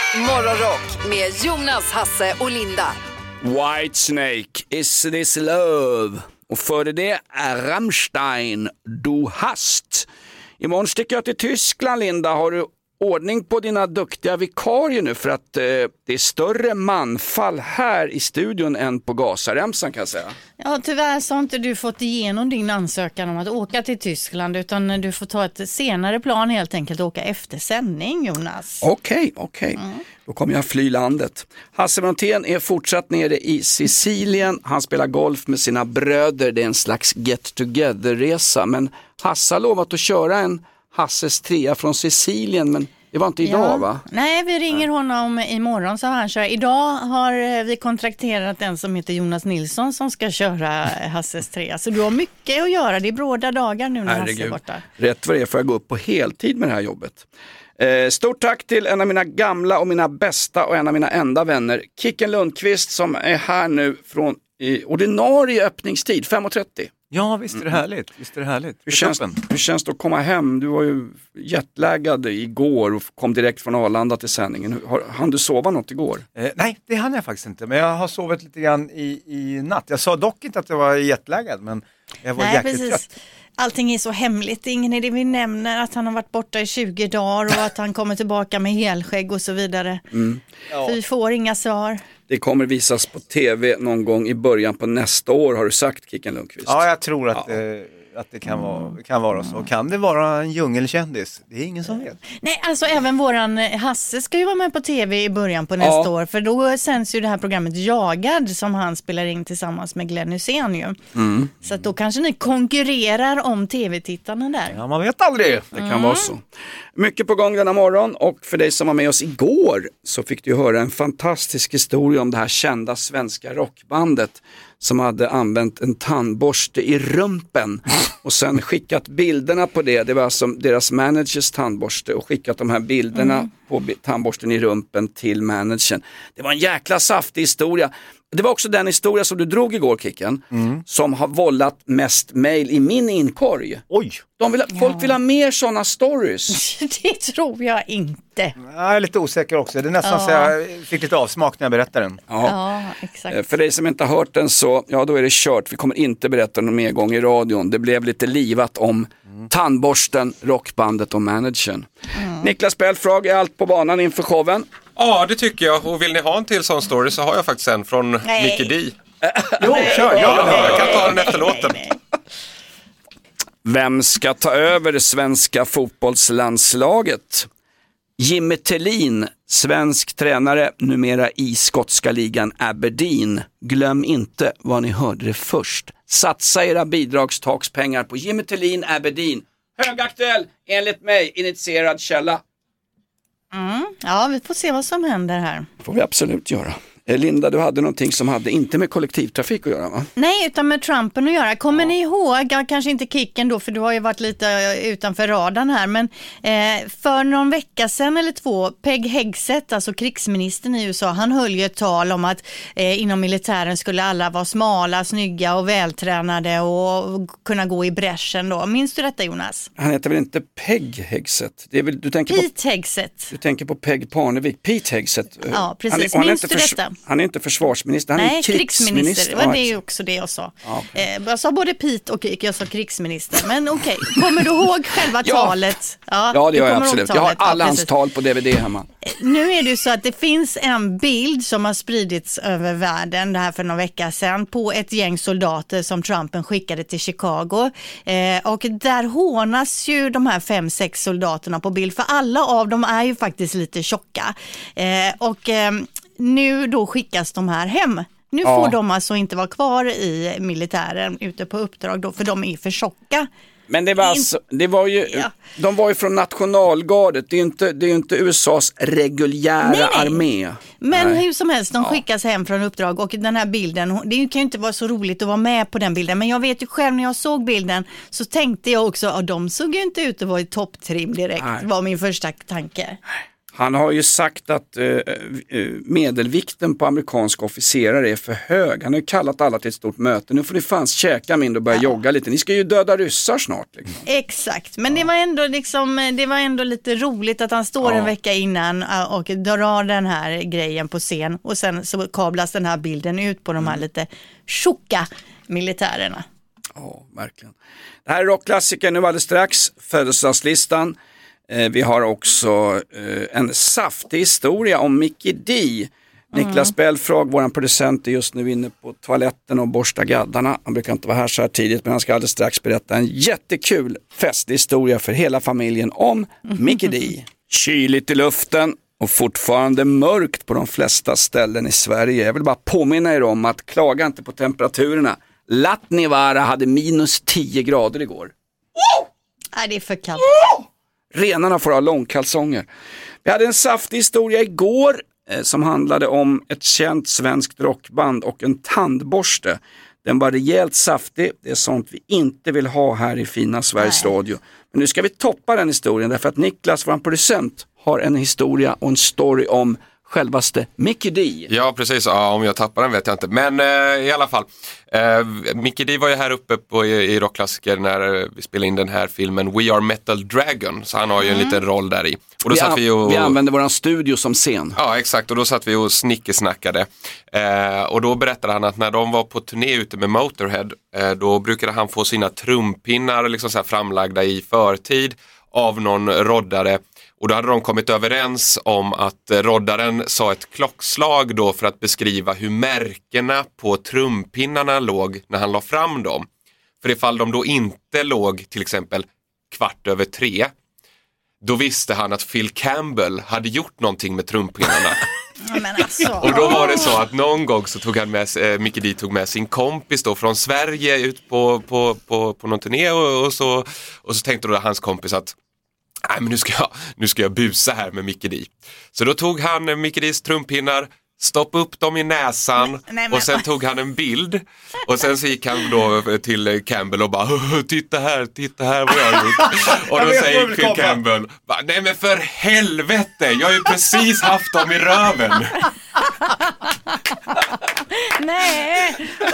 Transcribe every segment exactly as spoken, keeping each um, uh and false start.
Morgonrock med Jonas, Hasse och Linda. Whitesnake, Is This Love? Och före det är Rammstein, Du hast. Imorgon sticker jag till Tyskland, Linda. Har du ordning på dina duktiga vikarier nu? För att eh, det är större manfall här i studion än på Gazaremsan, kan jag säga. Ja, tyvärr så har inte du fått igenom din ansökan om att åka till Tyskland, utan du får ta ett senare plan helt enkelt och åka efter sändning, Jonas. Okej, okay, okej. Okay. Mm. Då kommer jag fly landet. Hasse Brontén är fortsatt nere i Sicilien. Han spelar golf med sina bröder. Det är en slags get-together-resa. Men Hasse har lovat att köra en Hasses trea från Sicilien, men det var inte idag, ja. va? Nej, vi ringer honom imorgon så han kör. Idag har vi kontrakterat en som heter Jonas Nilsson som ska köra Hasses trea. Så du har mycket att göra. Det är bråda dagar nu när Hasse är borta. Rätt vad det är får jag gå upp på heltid med det här jobbet. Eh, stort tack till en av mina gamla och mina bästa och en av mina enda vänner, Kicken Lundqvist, som är här nu från i ordinarie öppningstid, fem och trettio. Ja, visst är det härligt. Visst är det härligt. Hur känns, hur känns det att komma hem? Du var ju jetlaggad igår och kom direkt från Arlanda till sändningen. Hann du sova något igår? Eh, nej, det hann jag faktiskt inte. Men jag har sovit lite grann i, i natt. Jag sa dock inte att jag var jetlaggad, men jag var nej, jäkligt precis. trött. Allting är så hemligt. Det är ingen idé vi nämner att han har varit borta i tjugo dagar och att han kommer tillbaka med helskägg och så vidare. Mm. Ja. Så vi får inga svar. Det kommer visas på tv någon gång i början på nästa år, har du sagt, Kicken Lundqvist? Ja, jag tror att, ja. det, att det kan vara, kan vara så. Kan det vara en djungelkändis? Det är ingen som vet. Nej, alltså även våran Hasse ska ju vara med på tv i början på nästa ja. år. För då sänds ju det här programmet Jagad som han spelar in tillsammans med Glenn Hysén ju. Mm. Så att då kanske ni konkurrerar om tv-tittarna där. Ja, man vet aldrig. Det kan mm. vara så. Mycket på gång denna morgon, och för dig som var med oss igår så fick du höra en fantastisk historia om det här kända svenska rockbandet som hade använt en tandborste i rumpen och sen skickat bilderna på det. Det var alltså deras managers tandborste, och skickat de här bilderna mm. på tandborsten i rumpen till managern. Det var en jäkla saftig historia. Det var också den historia som du drog igår, Kicken, mm. som har vållat mest mejl i min inkorg. Oj! De vill, folk ja. vill ha mer sådana stories. Det tror jag inte. Jag är lite osäker också. Det är nästan ja. så jag fick lite avsmak när jag berättade den. Ja. ja, exakt. För dig som inte har hört den så, ja då är det kört. Vi kommer inte berätta någon mer gång i radion. Det blev lite livat om mm. tandborsten, rockbandet och managern. Mm. Niklas Belfrag, är allt på banan inför showen? Ja, det tycker jag. Och vill ni ha en till sån story så har jag faktiskt en från Mickey D. Jo, kör. Ja, jag kan ta den efter låten. Vem ska ta över det svenska fotbollslandslaget? Jimmy Tillin, svensk tränare, numera i skotska ligan Aberdeen. Glöm inte vad ni hörde det först. Satsa era bidragstakspengar på Jimmy Tillin, Aberdeen. Högaktuell, enligt mig, initierad källa. Mm. Ja, vi får se vad som händer här. Det får vi absolut göra. Linda, du hade någonting som hade inte med kollektivtrafik att göra, va? Nej, utan med Trumpen att göra. Kommer ja. ni ihåg, ja, kanske inte Kicken då, för du har ju varit lite utanför radarn här, men eh, för någon vecka sedan eller två, Peg Hegseth, alltså krigsministern i U S A, han höll ju ett tal om att eh, inom militären skulle alla vara smala, snygga och vältränade och kunna gå i bräschen då. Minns du detta, Jonas? Han heter väl inte Peg Hegseth? Det är väl, du tänker Pete på, Hegseth. Du tänker på Peg Parnevik. Pete Hegseth. Ja, precis. Han, Minns han du förs- detta? Han är inte försvarsminister, han Nej, är krigsminister. krigsminister. Det var det också det jag sa. Ja, okay. eh, jag sa både Pete och jag sa krigsminister. Men okej, okay. Kommer du ihåg själva ja. talet? Ja, ja det gör jag absolut. Jag har alla ja, hans tal på D V D hemma. Nu är det ju så att det finns en bild som har spridits över världen, det här för några veckor sedan, på ett gäng soldater som Trumpen skickade till Chicago. Eh, och där hånas ju de här fem, sex soldaterna på bild, för alla av dem är ju faktiskt lite tjocka. Eh, och... Eh, Nu då skickas de här hem. Nu ja. får de alltså inte vara kvar i militären ute på uppdrag då, för de är för tjocka. Men det var alltså, det var ju, ja. de var ju från nationalgardet. Det är ju inte, det är inte U S A:s reguljära nej, nej. armé. Men nej. hur som helst, de skickas ja. hem från uppdrag, och den här bilden, det kan ju inte vara så roligt att vara med på den bilden. Men jag vet ju själv, när jag såg bilden så tänkte jag också att de såg ju inte ut att vara i topptrim direkt. Nej. var min första tanke. Han har ju sagt att eh, medelvikten på amerikanska officerare är för hög. Han har ju kallat alla till ett stort möte. Nu får ni fans käka mindre och börja ja. jogga lite. Ni ska ju döda ryssar snart. Liksom. Exakt, men ja. det var ändå liksom, det var ändå lite roligt att han står ja. en vecka innan och drar den här grejen på scen. Och sen så kablas den här bilden ut på de här mm. lite tjocka militärerna. Ja, verkligen. Det här är rockklassiker nu alldeles strax. Födelsedagslistan. Vi har också eh, en saftig historia om Mickey D. Niklas mm. Belfrag, vår producent, är just nu inne på toaletten och borstar gaddarna. Han brukar inte vara här så här tidigt, men han ska alldeles strax berätta en jättekul festlig historia för hela familjen om Mickey D. Kyligt i luften och fortfarande mörkt på de flesta ställen i Sverige. Jag vill bara påminna er om att klaga inte på temperaturerna. Latnivara hade minus tio grader igår. Oh! Nej, det är för kallt. Oh! Renarna får ha långkalsonger. Vi hade en saftig historia igår eh, som handlade om ett känt svenskt rockband och en tandborste. Den var rejält saftig. Det är sånt vi inte vill ha här i fina Sveriges Nej. Radio. Men nu ska vi toppa den historien därför att Niklas, vår producent, har en historia och en story om självaste Mickey D. Ja, precis. Ja, om jag tappar den vet jag inte. Men eh, i alla fall. Eh, Mickey D var ju här uppe på, i, i rockklassiker när vi spelade in den här filmen We Are Metal Dragon. Så han har ju en mm. liten roll där i. Och då vi, satt an- vi, och, vi använde våran studio som scen. Ja, exakt. Och då satt vi och snickesnackade. Eh, och då berättade han att när de var på turné ute med Motorhead, eh, då brukade han få sina trumpinnar liksom så här framlagda i förtid av någon roddare. Och då hade de kommit överens om att roddaren sa ett klockslag då för att beskriva hur märkena på trumpinnarna låg när han la fram dem. För ifall de då inte låg till exempel kvart över tre, då visste han att Phil Campbell hade gjort någonting med trumpinnarna. Men alltså. Och då var det så att någon gång så tog han med, eh, Mickey D tog med sin kompis då från Sverige ut på, på, på, på någon turné och, och, så, och så tänkte då hans kompis att nej, men nu ska jag, nu ska jag busa här med Mickey D. Så då tog han Mickey D's trumpinnar, stoppade upp dem i näsan nej, nej, men... och sen tog han en bild och sen så gick han då till Campbell och bara titta här, titta här vad jag har gjort. Och då säger Phil Campbell, nej men för helvete, jag har ju precis haft dem i röven. Nej.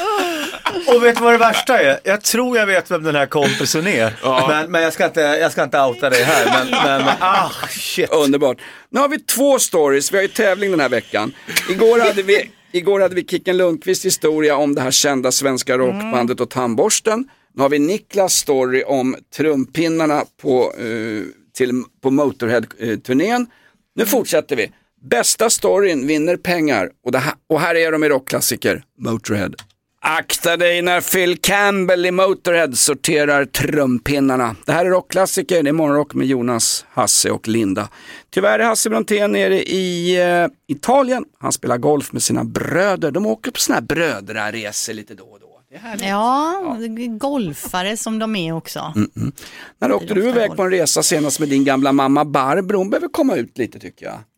Uh. Och vet du vad det värsta är? Jag tror jag vet vem den här kompisen är. Ja. Men, men jag, ska inte, jag ska inte outa dig här. Men, men ah, shit. Underbart. Nu har vi två stories. Vi har ju tävling den här veckan. Igår hade vi, igår hade vi Kicken Lundqvist historia om det här kända svenska rockbandet och tandborsten. Nu har vi Niklas story om trumpinnarna på, uh, till, på Motorhead-turnén. Nu fortsätter vi. Bästa storyn vinner pengar och, det här, och här är de i rockklassiker Motorhead. Akta dig när Phil Campbell i Motorhead sorterar trumpinnarna. Det här är rockklassiker, det är morgonrock med Jonas, Hasse och Linda. Tyvärr är Hasse Brontén nere i uh, Italien. Han spelar golf med sina bröder. De åker på såna här brödraresor lite då och då. Det här är ja, ja, golfare som de är också. Mm-mm. När åkte du iväg golf. På en resa senast med din gamla mamma Barbro? Hon behöver komma ut lite tycker jag.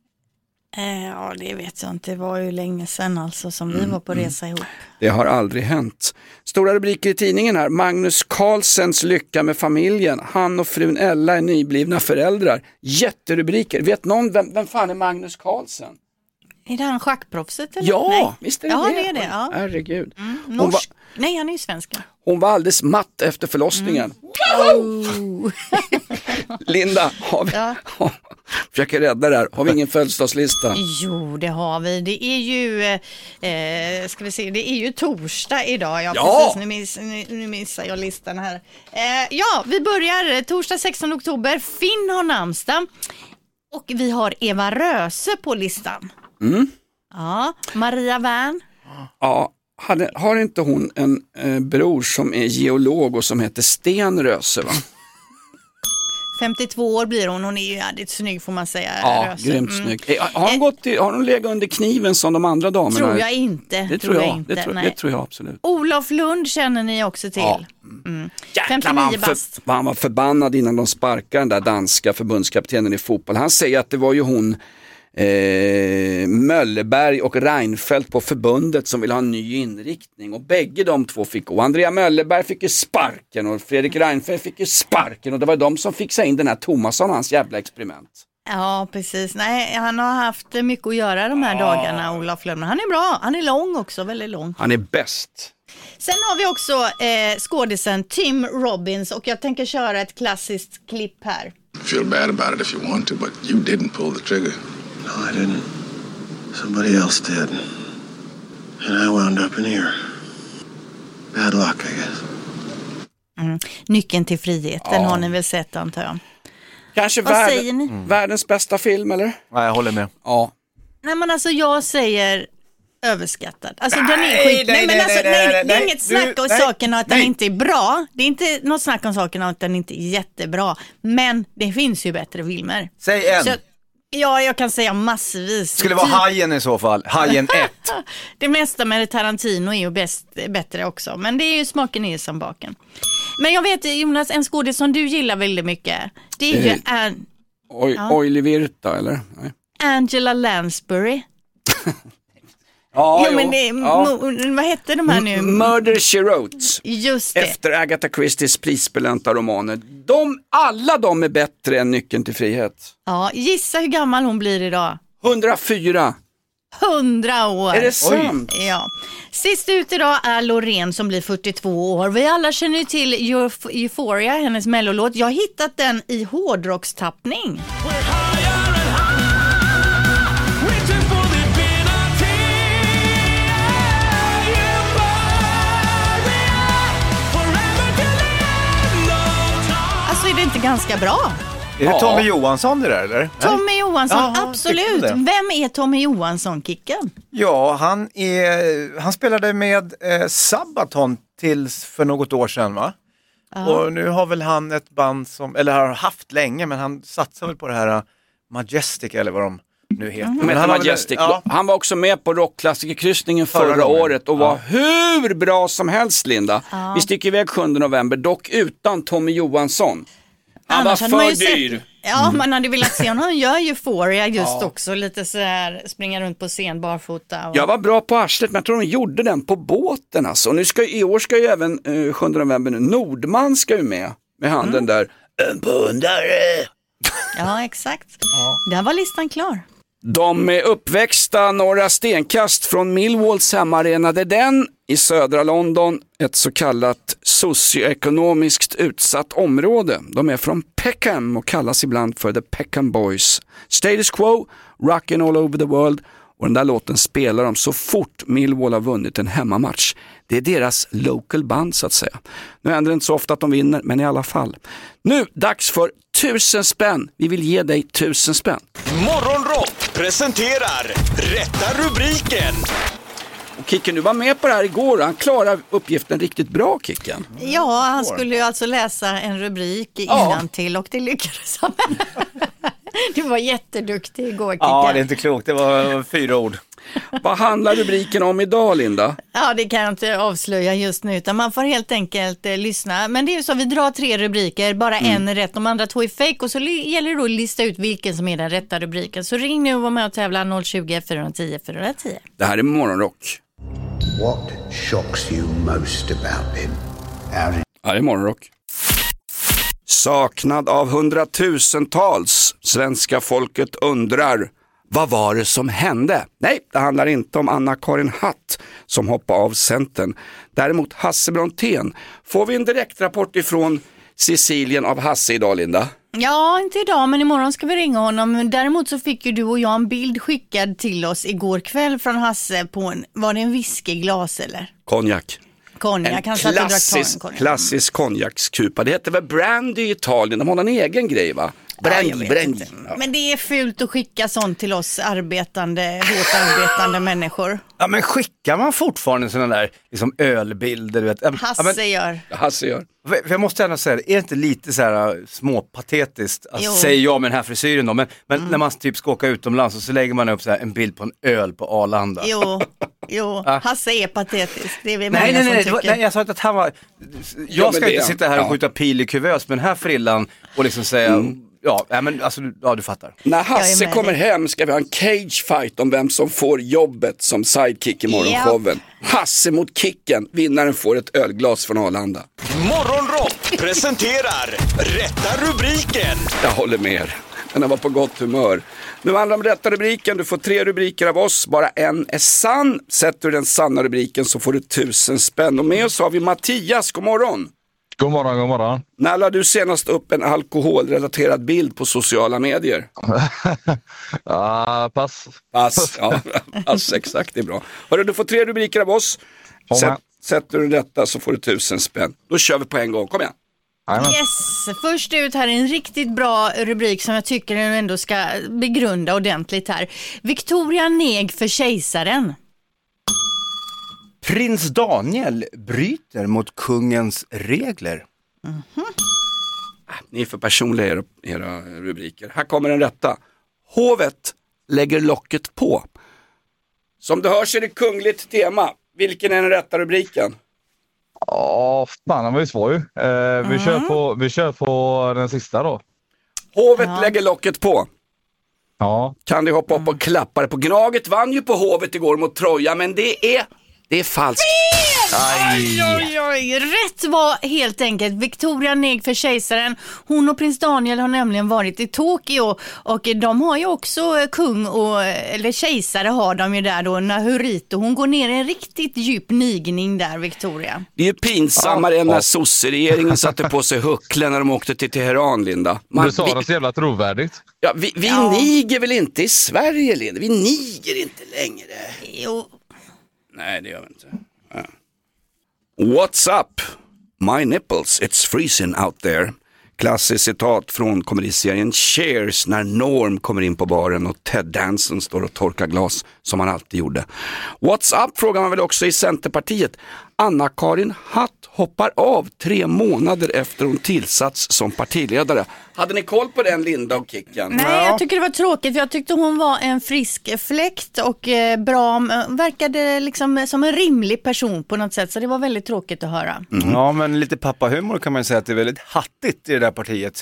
Ja, det vet jag inte. Det var ju länge sedan alltså som vi var på resa ihop. Det har aldrig hänt. Stora rubriker i tidningen här. Magnus Carlsens lycka med familjen. Han och frun Ella är nyblivna föräldrar. Jätterubriker. Vet någon vem, vem fan är Magnus Carlsen? Är det han schackproffset? Eller? Ja, Nej. visst är det ja, det. det, är det ja. Herregud. Mm, norsk. Var, Nej, han är ju svensk. Hon var alldeles matt efter förlossningen. Mm. Oh. Linda, har vi, ja. har, försöker rädda det här. Har vi ingen födelsedagslista? Jo, det har vi. Det är ju, eh, ska vi se, det är ju torsdag idag. Ja, ja. Precis, nu, miss, nu, nu missar jag listan här. Eh, ja, vi börjar torsdag sextonde oktober. Finn har namnsdag. Och vi har Eva Röse på listan. Mm. Ja, Maria Wern. Ja, hade, har inte hon en eh, bror som är geolog och som heter Sten Röse, va? femtiotvå år blir hon, hon är ju jävligt snygg får man säga. Ja, Röse. grymt Mm. snygg. Eh, har, hon gått till, har hon legat under kniven som de andra damerna? Tror jag inte. Det tror, tror jag, jag inte. Det, tror, Nej. det tror jag absolut. Olof Lund känner ni också till. Ja. Mm. Jäklar vad han, för, han var förbannad innan de sparkade den där danska förbundskaptenen i fotboll. Han säger att det var ju hon eh, Möllerberg och Reinfeldt på förbundet som vill ha en ny inriktning. Och bägge de två fick gå. Andrea Möllerberg fick ju sparken och Fredrik Reinfeldt fick ju sparken. Och det var de som fick sig in den här Thomasson och hans jävla experiment. Ja, precis. Nej, han har haft mycket att göra de här ja. dagarna, Olof Lundberg. Han är bra. Han är lång också, väldigt lång. Han är bäst. Sen har vi också eh, skådisen Tim Robbins och jag tänker köra ett klassiskt klipp här. Feel bad about it if you want to, but you didn't pull the trigger. No, I didn't. Somebody else did. And I wound up in here. Bad luck, I guess. Mm. Nyckeln till friheten ja. har ni väl sett, antar jag. Kanske värld, mm. världens bästa film, eller? Ja, jag håller med. Ja. Nej, men alltså jag säger överskattad. Alltså nej, den är skit. Nej, nej, men alltså, nej, nej, nej, det är inget snack om nej, saken att nej. den inte är bra. Det är inte något snack om saken att den inte är jättebra. Men det finns ju bättre filmer. Säg en. Så, ja, jag kan säga massvis. Skulle vara Hajen i så fall. Hajen ett. Det mesta med Tarantino är ju bäst, bättre också. Men det är ju smaken är som baken. Men jag vet, Jonas, en skådis som du gillar väldigt mycket. Det är ju eh, An- Oj, ja. Oily Virta, eller? Nej. Angela Lansbury. Ja, jo, men det, ja. m- vad heter de här nu? Murder, She Wrote. Just det. Efter Agatha Christies prisbelönta romaner. De, alla de är bättre än Nyckeln till frihet. Ja, gissa hur gammal hon blir idag. hundrafyra. hundra år. Är det sant? Oj. Ja. Sist ut idag är Loreen som blir fyrtiotvå år. Vi alla känner ju till Euf- Euphoria, hennes mellolåt. Jag har hittat den i hårdrockstappning. Alltså är det inte ganska bra? Är det Tommy Johansson det där, eller? Tommy Johansson, Jaha, absolut. Vem är Tommy Johansson, Kicken? Ja, han, är, han spelade med eh, Sabaton tills för något år sedan, va? Aha. Och nu har väl han ett band som, eller har haft länge, men han satsar väl på det här uh, Majestic, eller vad de nu heter. Mm. Men han, Majestic. Ja. Han var också med på rockklassikerkryssningen förra, förra året och var ja. hur bra som helst, Linda. Ja. Vi sticker iväg sjunde november, dock utan Tommy Johansson. Han Annars var för dyr. Sett, ja, mm. man hade velat se honom. Han gör Euphoria just ja. också. Lite så här, springa runt på scen, barfota. Och... Jag var bra på arslet, men jag tror de gjorde den på båten. Alltså. Nu ska, i år ska ju även uh, sjunde november nu. Nordman ska ju med. Med handen mm. där. En pundare. Ja, exakt. Ja. Där var listan klar. De är uppväxta några stenkast från Millwalls hemmaarena. Det är den i södra London, ett så kallat socioekonomiskt utsatt område. De är från Peckham och kallas ibland för The Peckham Boys. Status quo, rockin' all over the world. Och den där låten spelar de så fort Millwall har vunnit en hemmamatch. Det är deras local band så att säga. Nu händer det inte så ofta att de vinner, men i alla fall. Nu, dags för tusen spänn. Vi vill ge dig tusen spänn. Morgonrock presenterar Rätta rubriken. Och Kicken, du var med på det här igår. Han klarar uppgiften riktigt bra, Kicken. Ja, han skulle ju alltså läsa en rubrik innantill och det lyckades han. Du var jätteduktig igår, Kicken. Ja, det är inte klokt. Det var fyra ord. Vad handlar rubriken om idag, Linda? Ja, det kan jag inte avslöja just nu, utan man får helt enkelt eh, lyssna. Men det är ju så, vi drar tre rubriker, bara mm. en är rätt, de andra två är fake, och så li- gäller det då att lista ut vilken som är den rätta rubriken. Så ring nu och var med och tävla noll tjugo, fyra tio, fyra tio. Det här är Morgonrock. What shocks you most about him? Ja, det är Morgonrock. Saknad av hundratusentals. Svenska folket undrar, vad var det som hände? Nej, det handlar inte om Anna-Karin Hatt som hoppade av Centern. Däremot Hasse Brontén. Får vi en direktrapport ifrån Sicilien av Hasse idag, Linda? Ja, inte idag, men imorgon ska vi ringa honom. Däremot så fick ju du och jag en bild skickad till oss igår kväll från Hasse på en, var det en whiskyglas eller? Konjak. Konjak, en klassisk, klassisk konjakskupa. Det heter väl brandy i Italien. De har en egen grej, va? Brandy, ja, brandy. Ja. Men det är fult att skicka sånt till oss arbetande, hårt arbetande människor. Ja, men skickar man fortfarande sådana där liksom ölbilder? Vet? Hasse ja, men, gör. Hasse gör. För jag måste ändå säga, är det inte lite så här småpatetiskt? Alltså, säger jag med den här frisyren då. Men, men mm. när man typ ska åka utomlands och så lägger man upp så här en bild på en öl på Arlanda. Jo, jo. Hasse är patetisk. Det är vi många nej, nej, nej, som var, nej, jag sa inte att han var... Jag ska ja, inte sitta här och skjuta pil i kuvös med den här frillan och liksom säga... Mm. Ja, men alltså, ja, du fattar. När Hasse kommer dig. hem ska vi ha en cage fight om vem som får jobbet som sidekick i morgonshowen. Yep. Hasse mot Kicken. Vinnaren får ett ölglas från Arlanda. Morgonrock presenterar Rätta rubriken. Jag håller med er. Men han var på gott humör. Nu handlar det om rätta rubriken. Du får tre rubriker av oss. Bara en är sann. Sätter du den sanna rubriken så får du tusen spänn. Och med oss har vi Mattias. God morgon. God morgon, god morgon. När lade du senast upp en alkoholrelaterad bild på sociala medier? ah, pass. Pass, ja. Pass, exakt, det är bra. Hörru, du får tre rubriker av oss. Sätt, sätter du detta så får du tusen spänn. Då kör vi på en gång, kom igen. Yes, först ut här är en riktigt bra rubrik som jag tycker du ändå ska begrunda ordentligt här. Victoria neg för kejsaren. Prins Daniel bryter mot kungens regler. Mm-hmm. Ni är för personliga era, era rubriker. Här kommer den rätta. Hovet lägger locket på. Som du hörs är det kungligt tema. Vilken är den rätta rubriken? Ja, fan, han var ju svår ju. Eh, vi, Mm. kör på, vi kör på den sista då. Hovet Ja. lägger locket på. Ja. Kan du hoppa upp och klappa det på Gnaget? Vann ju på Hovet igår mot Troja, men det är, det är falskt. Oj, oj, oj. Rätt var helt enkelt Victoria neg för kejsaren. Hon och prins Daniel har nämligen varit i Tokyo och de har ju också kung och, eller kejsare har de ju där då, Naruhito. Hon går ner i en riktigt djup nigning där, Victoria. Det är ju pinsammare Ja. än när sosseregeringen satte på sig hucklen när de åkte till Teheran, Linda. Man, Du sa vi, det så jävla trovärdigt. ja, vi, vi Ja. niger väl inte i Sverige, Linda? Vi niger inte längre. Jo. Nej, det gör vi inte. Ja. What's up? My nipples, it's freezing out there. Klassiskt citat från komediserien Cheers när Norm kommer in på baren och Ted Danson står och torkar glas som han alltid gjorde. What's up frågar man väl också i Centerpartiet. Anna-Karin Hatt hoppar av tre månader efter hon tillsats som partiledare. Hade ni koll på den, Linda och Kicken? Nej, jag tycker det var tråkigt för jag tyckte hon var en frisk fläkt och eh, bra, eh, verkade liksom som en rimlig person på något sätt, så det var väldigt tråkigt att höra. Mm. Ja, men lite pappahumor kan man säga att det är väldigt hattigt i det där partiet.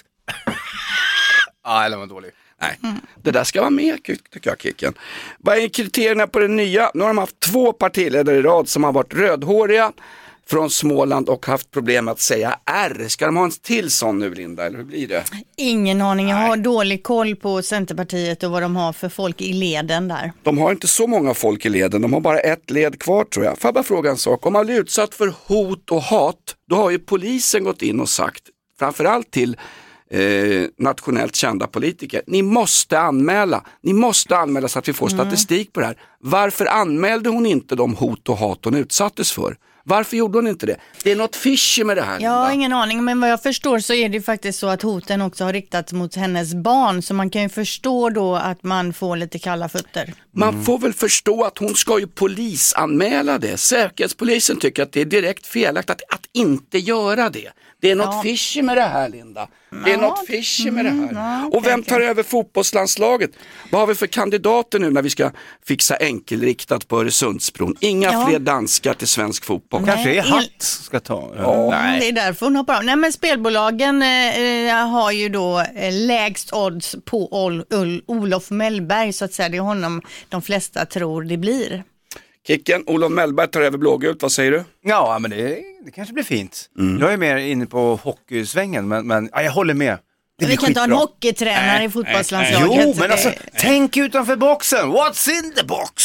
Ja, eller var dålig. Nej, det där ska vara med, tycker jag, Kicken. Vad är kriterierna på det nya? Nu har de haft två partiledare i rad som har varit rödhåriga från Småland och haft problem att säga R. Ska de ha en till sån nu, Linda, eller hur blir det? Ingen aning, jag har dålig koll på Centerpartiet och vad de har för folk i leden där. De har inte så många folk i leden, de har bara ett led kvar, tror jag. Får jag bara fråga en sak? Om man blir utsatt för hot och hat, då har ju polisen gått in och sagt, framförallt till eh, nationellt kända politiker, ni måste anmäla. Ni måste anmäla så att vi får statistik på det här. Varför anmälde hon inte de hot och hat hon utsattes för? Varför gjorde hon inte det? Det är något fishy med det här. Jag har Linda. ingen aning, men vad jag förstår så är det ju faktiskt så att hoten också har riktats mot hennes barn, så man kan ju förstå då att man får lite kalla fötter. Man får väl förstå att hon ska ju polisanmäla det. Säkerhetspolisen tycker att det är direkt felaktigt att, att inte göra det. Det är något Ja. fishy med det här, Linda. Det är Ja, något fishy med det här. ja, och okej, vem tar okej. över fotbollslandslaget? Vad har vi för kandidater nu när vi ska fixa enkelriktat på Öresundsbron? Inga Ja. fler danskar till svensk fotboll. Nej. Kanske är il- hatt ska ta. Ja. Mm, det är därför hon hoppar av. Nej, men spelbolagen eh, har ju då eh, lägst odds på Ol- Ol- Olof Mellberg, så att säga. Det är honom de flesta tror det blir. Kicken, Olof Mellberg tar över blågult, vad säger du? Ja, men det, det kanske blir fint. Jag är mer inne på hockeysvängen, men, men ja, jag håller med. Det Vi blir kan inte ha en skitbra. hockeytränare i fotbollslandslaget. Jo, så men det- alltså, tänk utanför boxen. What's in the box?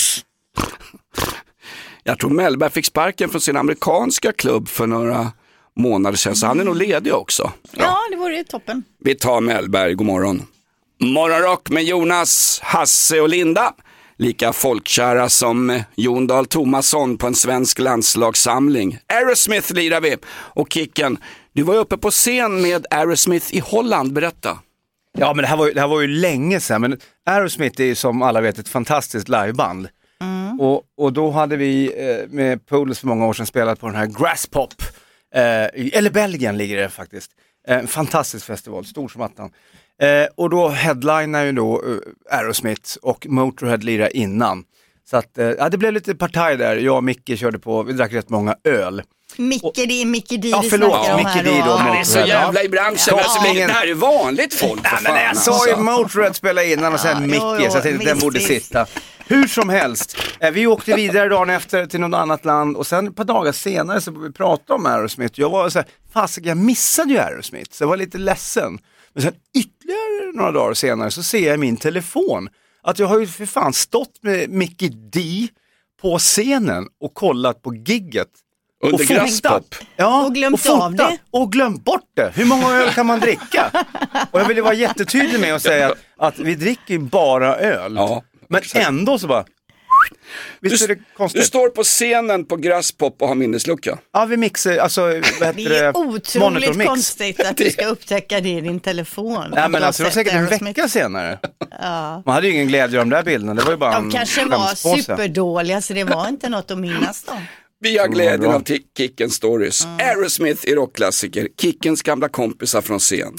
Jag tror Mellberg fick sparken från sin amerikanska klubb för några månader sedan, så han är nog ledig också. Ja, det vore ju toppen. Vi tar Mellberg, god morgon. Morgonrock med Jonas, Hasse och Linda. Lika folkkära som Jon Dahl Tomasson på en svensk landslagssamling. Aerosmith lirar vi. Och Kicken, du var ju uppe på scen med Aerosmith i Holland, berätta. Ja, men det här var ju, det här var ju länge sedan, men Aerosmith är ju som alla vet ett fantastiskt liveband. Och, och då hade vi eh, med Polis för många år sedan spelat på den här Grasspop, eh, i- eller Belgien ligger det faktiskt. Eh, en fantastisk festival, stor som attan. Eh, och då headlinar ju då eh, Aerosmith och Motorhead lirar innan. Så att, eh, ja, det blev lite partaj där, jag och Micke körde på, vi drack rätt många öl. Micke, det är Micke D Ja, vi förlåt, snackar om Micke här. D då, och- Han är så jävla i branschen, Ja. alltså, det här är vanligt folk. Ja, för men fan, jag sa ju alltså. Motorhead spela innan och sen Ja, Micke, jo, jo, så jag tänkte att den visst, borde visst. sitta. Hur som helst, eh, vi åkte vidare dagen efter till något annat land och sen ett par dagar senare så vi pratade om Aerosmith. Jag var så här, fast jag missade ju Aerosmith, så jag var lite ledsen. Men sen ytterligare några dagar senare så ser jag i min telefon att jag har ju för fan stått med Mickey D på scenen och kollat på gigget. Under Grasspop. Ja, och glömt och fotat, av det. Och glömt bort det. Hur många öl kan man dricka? Och jag ville vara jättetydlig med att säga att, att vi dricker bara öl. Ja, men exakt. ändå så bara... Visst du, är det konstigt? Du står på scenen på Grasspop och har minneslucka. Ja, vi mixar, alltså... Vad heter det är otroligt Monitormix. konstigt att du ska upptäcka det i din telefon. Nej, men alltså det var säkert en vecka senare. Ja. Man hade ju ingen glädje av de där bilderna. Det var ju bara De en kanske var skämspåse. superdåliga, så det var inte något att minnas då. Vi har glädjen bra. av T- Kickens stories. Mm. Aerosmith i rockklassiker. Kickens gamla kompisar från scen.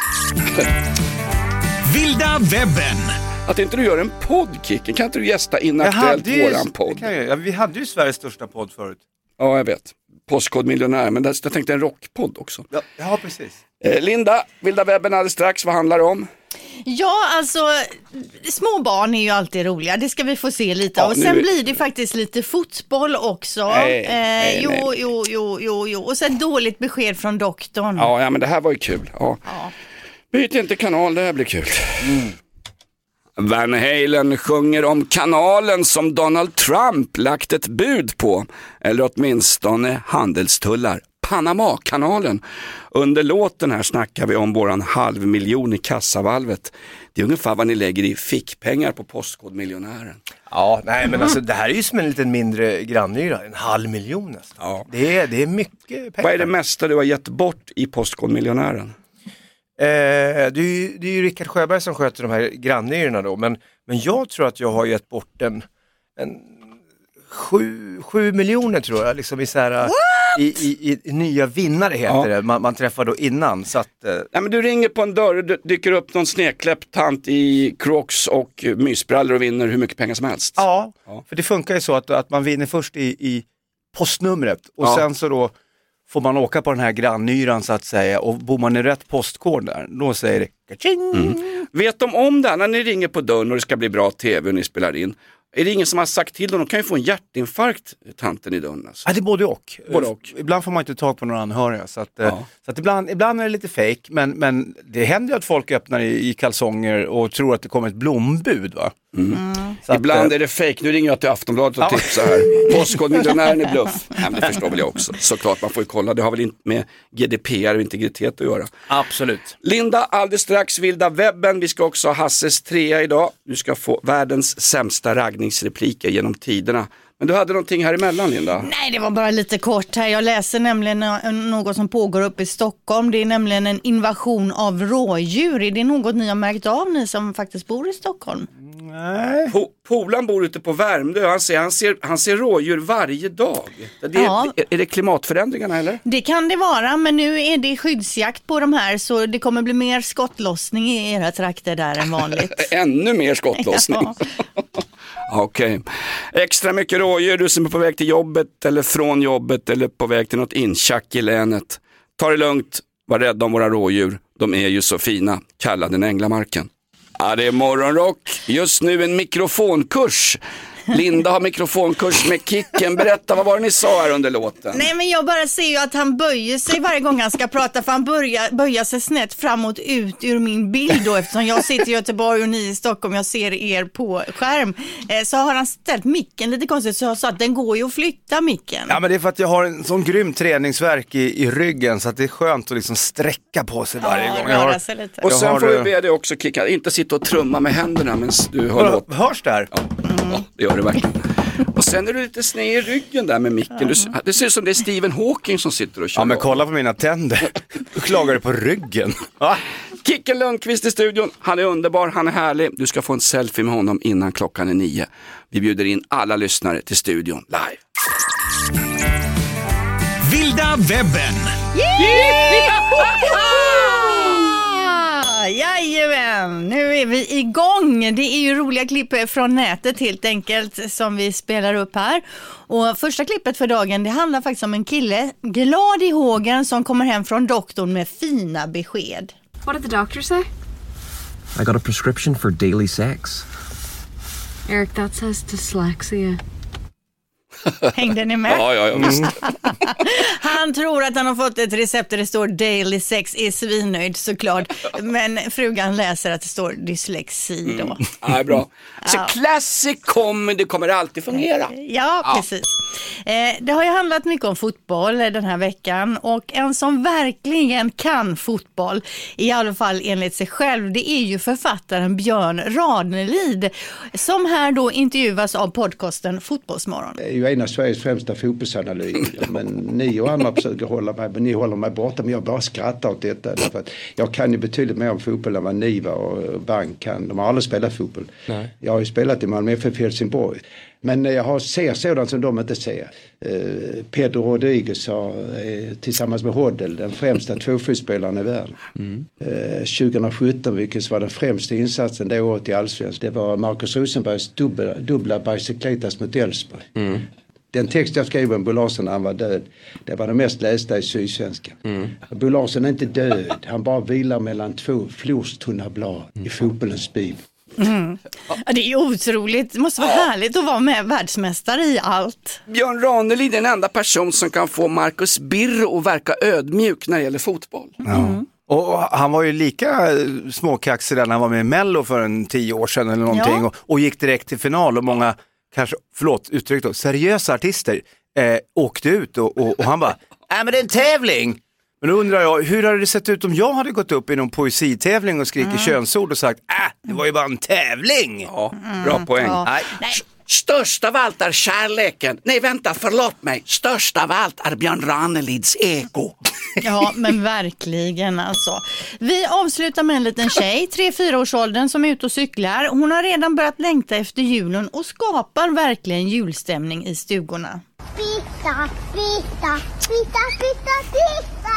Vilda webben. Att inte du gör en podd, Kicken. Kan inte du gästa Inaktuellt, ju- våran podd? det kan jag, ja, vi hade ju Sveriges största podd förut. Ja, jag vet. Postkodmiljonär, men där, jag tänkte en rockpodd också. Ja, ja precis. Eh, Linda, Vilda webben alldeles strax. Vad handlar det om? Ja, alltså små barn är ju alltid roliga. Det ska vi få se lite Ja, av. Och nu sen är- blir det faktiskt lite fotboll också. Nej, eh, nej, jo, nej. jo, jo, jo, jo. Och sen dåligt besked från doktorn. Ja, ja, men det här var ju kul. Ja. Ja. Byt inte kanal, det här blir kul. Mm. Van Halen sjunger om kanalen som Donald Trump lagt ett bud på. Eller åtminstone handelstullar. Panama-kanalen. Under låten här snackar vi om våran halv miljon i kassavalvet. Det är ungefär vad ni lägger i fickpengar på Postkodmiljonären. Ja, nej men alltså det här är ju som en liten mindre grannyra. En halv miljon nästan. Ja. Det, är, det är mycket pengar. Vad är det mesta du har gett bort i Postkodmiljonären? Eh, det, är ju, det är ju Rickard Sjöberg som sköter de här grannyrorna då. Men, men jag tror att jag har gett bort en, en sju, sju miljoner tror jag. Liksom i, så här, i, i, i nya vinnare heter Ja. det. Man, man träffar då innan. Så att, eh, Nej, men du ringer på en dörr, det dyker upp någon snekläppt tant i Crocs och mysbrallor och vinner hur mycket pengar som helst. ja, Ja. för det funkar ju så att, att man vinner först i, i postnumret. Och Ja. sen så då får man åka på den här grannyran så att säga. Och bor man i rätt postkod där, då säger det kaching. Mm. Vet de om det när ni ringer på dörren och det ska bli bra tv och ni spelar in? Är det ingen som har sagt till dem? De kan ju få en hjärtinfarkt, tanten i dörren. Alltså. Ja, det är både och. Både och. Ibland får man inte tag på några anhöriga. Så att, eh, Ja. så att ibland, ibland är det lite fake, men, men det händer ju att folk öppnar i, i kalsonger och tror att det kommer ett blombud. Va? Mm. Så att, Ibland eh, är det fake. Nu ringer jag till Aftonbladet och Ja. tipsar här. Postkodmiljonären är bluff. Nej, men det förstår väl jag också. Såklart, man får ju kolla. Det har väl inte med G D P R och integritet att göra. Absolut. Linda, alldeles strax Vilda webben. Vi ska också ha Hasses trea idag. Du ska få världens sämsta raggningsrepliker genom tiderna. Men du hade någonting här emellan, Linda. Nej, det var bara lite kort här. Jag läser nämligen nå- något som pågår uppe i Stockholm. Det är nämligen en invasion av rådjur. Är det något ni har märkt av, ni som faktiskt bor i Stockholm? Nej. Po- Polan bor ute på Värmdö. Han ser, han, ser, han ser rådjur varje dag. Det är, Ja. är, är det klimatförändringarna eller? Det kan det vara, men nu är det skyddsjakt på de här, så det kommer bli mer skottlossning i era trakter där än vanligt. Ännu mer skottlossning. Ja. Okej. Extra mycket rådjur, du som är på väg till jobbet eller från jobbet eller på väg till något intjack i länet. Ta det lugnt, var rädda om våra rådjur. De är ju så fina, kalla den änglamarken. Ja, det är morgonrock. Just nu en mikrofonkurs. Linda har mikrofonkurs med Kicken. Berätta, vad var det ni sa här under låten? Nej, men jag bara ser ju att han böjer sig varje gång han ska prata, för han börjar, böjer sig snett framåt ut ur min bild då, eftersom jag sitter i Göteborg och ni i Stockholm, jag ser er på skärm. Eh, så har han ställt micken lite konstigt, så jag sa att den går ju att flytta micken. Ja, men det är för att jag har en sån grym träningsverk i, i ryggen så att det är skönt att liksom sträcka på sig varje Ja, gång. Jag röra har, sig lite. Och jag sen har, får vi eh, be dig också, Kicka, inte sitta och trumma med händerna medan du har Hör, låt. hörs det här? Ja, ja, det gör det verkligen. Och sen är du lite sned i ryggen där med micken. Du, det ser ut som det är Stephen Hawking som sitter och kör. Ja, men kolla på mina tänder. Du klagar på ryggen. Va? Kicken Lundqvist i studion. Han är underbar, han är härlig. Du ska få en selfie med honom innan klockan är nio. Vi bjuder in alla lyssnare till studion live. Vilda webben. Jajamän, nu är vi igång. Det är ju roliga klipp från nätet helt enkelt som vi spelar upp här. Och första klippet för dagen, det handlar faktiskt om en kille glad i hågen som kommer hem från doktorn med fina besked. What did the doctor say? I got a prescription for daily sex. Eric, that says dyslexia. Hängde ni med? Ja, ja, ja visst. Han tror att han har fått ett recept där det står daily sex, är svinnöjd såklart. Men frugan läser att det står dyslexi då. Mm. Ja, bra. Så Ja. classic comedy kommer alltid fungera. Ja, Ja. precis. Eh, det har ju handlat mycket om fotboll den här veckan och en som verkligen kan fotboll, i alla fall enligt sig själv, det är ju författaren Björn Ranelid som här då intervjuas av podcasten Fotbollsmorgon. Jag är ju en av Sveriges främsta fotbollsanalytiker, men ni och andra försöker hålla mig, men ni håller mig borta, men jag bara skrattar åt detta. Därför att jag kan ju betydligt mer om fotboll än vad ni var och Bank kan. De har aldrig spelat fotboll. Nej. Jag har ju spelat i Malmö F F Helsingborg. Men jag har ser sådant som de inte ser. Eh, Pedro Rodriguez har eh, tillsammans med Hoddle den främsta tvåfotspelaren i världen. Mm. Eh, tjugohundrasjutton, vilket var den främsta insatsen det året i Allsvenskan, det var Marcus Rosenbergs dubbla, dubbla bicicletas mot Elfsborg. Mm. Den text jag skrev om Bo Larsson när han var död, det var det mest lästa i Sydsvenskan. Mm. Bo Larsson är inte död, han bara vilar mellan två florstunna blad mm. i fotbollens bibel. Mm. Ja, det är ju otroligt. Det måste vara ja. härligt att vara med världsmästare i allt. Björn Ranelid är den enda person som kan få Marcus Birro att verka ödmjuk när det gäller fotboll. Ja. Mm. Och han var ju lika småkaxig när han var med i Mello för en tio år sedan eller någonting. Ja. Och, och gick direkt till final och många, kanske, förlåt uttryckt då, seriösa artister äh, åkte ut och, och, och han bara, äh men det är en tävling! Men då undrar jag, hur hade det sett ut om jag hade gått upp i någon poesitävling och skrikit mm. könsord och sagt, äh, det var ju bara en tävling. Ja, bra mm. poäng. Ja. Nej. Nej. Störst av allt är kärleken. Nej, vänta, förlåt mig. Störst av allt är Björn Ranelids ego. Ja, men verkligen alltså. Vi avslutar med en liten tjej, tre fyra års åldern, som är ute och cyklar. Hon har redan börjat längta efter julen och skapar verkligen julstämning i stugorna. Pizza, pizza, pizza, pizza, pizza,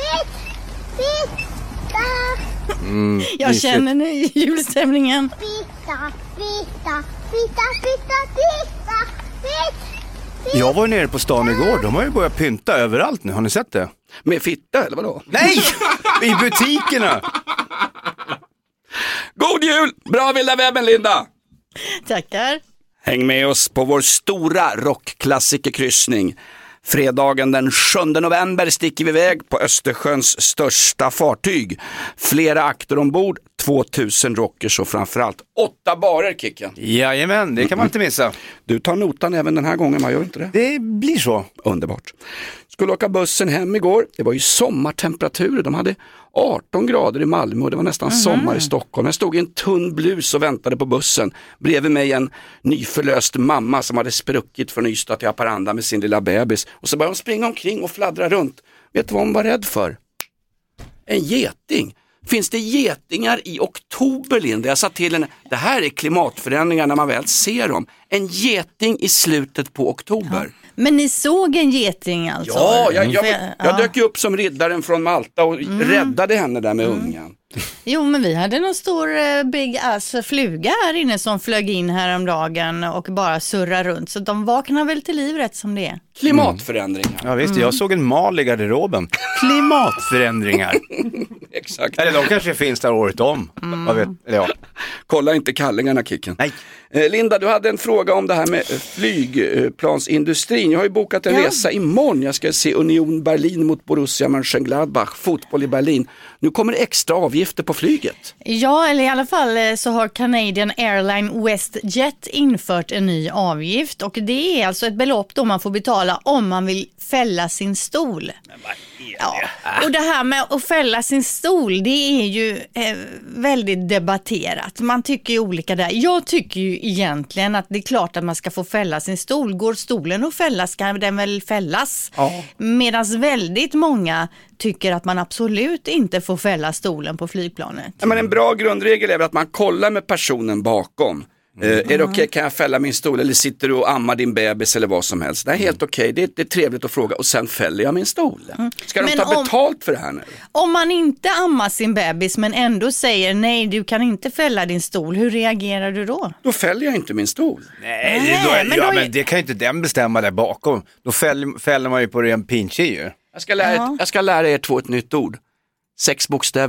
pizza, pizza. Mm, jag känner nu julstämningen. Pizza, pizza, pizza, pizza, pizza, pizza. Jag var nere på stan igår, de har ju börjat pynta överallt nu, har ni sett det? Med fitta eller vadå? Nej, i butikerna. God jul, bra vilda webben Linda. Tackar. Häng med oss på vår stora rockklassikerkryssning. Fredagen den sjunde november sticker vi iväg på Östersjöns största fartyg. Flera akter ombord, tvåtusen rockers och framförallt åtta barer, Kicken. Jajamän, det kan man inte missa. Du tar notan även den här gången, man gör inte det? Det blir så. Underbart. Skulle åka bussen hem igår. Det var ju sommartemperaturer. De hade arton grader i Malmö och det var nästan mm. sommar i Stockholm. Jag stod i en tunn blus och väntade på bussen. Bredvid mig en nyförlöst mamma som hade spruckit från Ystad till Haparanda med sin lilla bebis. Och så började hon springa omkring och fladdra runt. Vet du vad hon var rädd för? En geting. Finns det getingar i oktober, Linda? Jag sa till henne, det här är klimatförändringar när man väl ser dem. En geting i slutet på oktober. Ja. Men ni såg en geting alltså? Ja, jag, jag, jag, jag dök ju upp som riddaren från Malta och mm. räddade henne där med mm. ungen. Jo, men vi hade någon stor uh, big ass fluga här inne som flög in häromdagen och bara surrar runt. Så de vaknar väl till liv rätt som det är. Klimatförändringar. Mm. Ja visst, mm. jag såg en mal i garderoben. Klimatförändringar. Exakt. Eller de kanske finns där året om. Mm. Jag vet, eller ja. Kolla inte kallingarna, Kicken. Nej. Eh, Linda, du hade en fråga om det här med flygplansindustrin. Jag har ju bokat en ja. resa imorgon. Jag ska se Union Berlin mot Borussia Mönchengladbach. Fotboll i Berlin. Nu kommer det extra avgifter på flyget. Ja, eller i alla fall så har Canadian Airline WestJet infört en ny avgift. Och det är alltså ett belopp då man får betala om man vill fälla sin stol. Men vad är det? Ja. Och det här med att fälla sin stol, det är ju eh, väldigt debatterat. Man tycker ju olika där. Jag tycker ju egentligen att det är klart att man ska få fälla sin stol. Går stolen att fälla ska den väl fällas. Ja. Medan väldigt många tycker att man absolut inte får fälla stolen på flygplanet. Ja, men en bra grundregel är att man kollar med personen bakom. Mm. Uh, är det okej, okay, kan jag fälla min stol eller sitter du och ammar din bebis eller vad som helst? Det är helt okej, okay. det, det är trevligt att fråga och sen fäller jag min stol. Mm. Ska de men ta om, betalt för det här nu? Om man inte ammar sin bebis men ändå säger nej, du kan inte fälla din stol, hur reagerar du då? Då fäller jag inte min stol. Nej, nej då, men, ja, då... men det kan ju inte den bestämma där bakom. Då fäller, fäller man ju på ren pinche ju. Jag ska lära, ja. jag ska lära er två ett nytt ord. Sex bokstäver.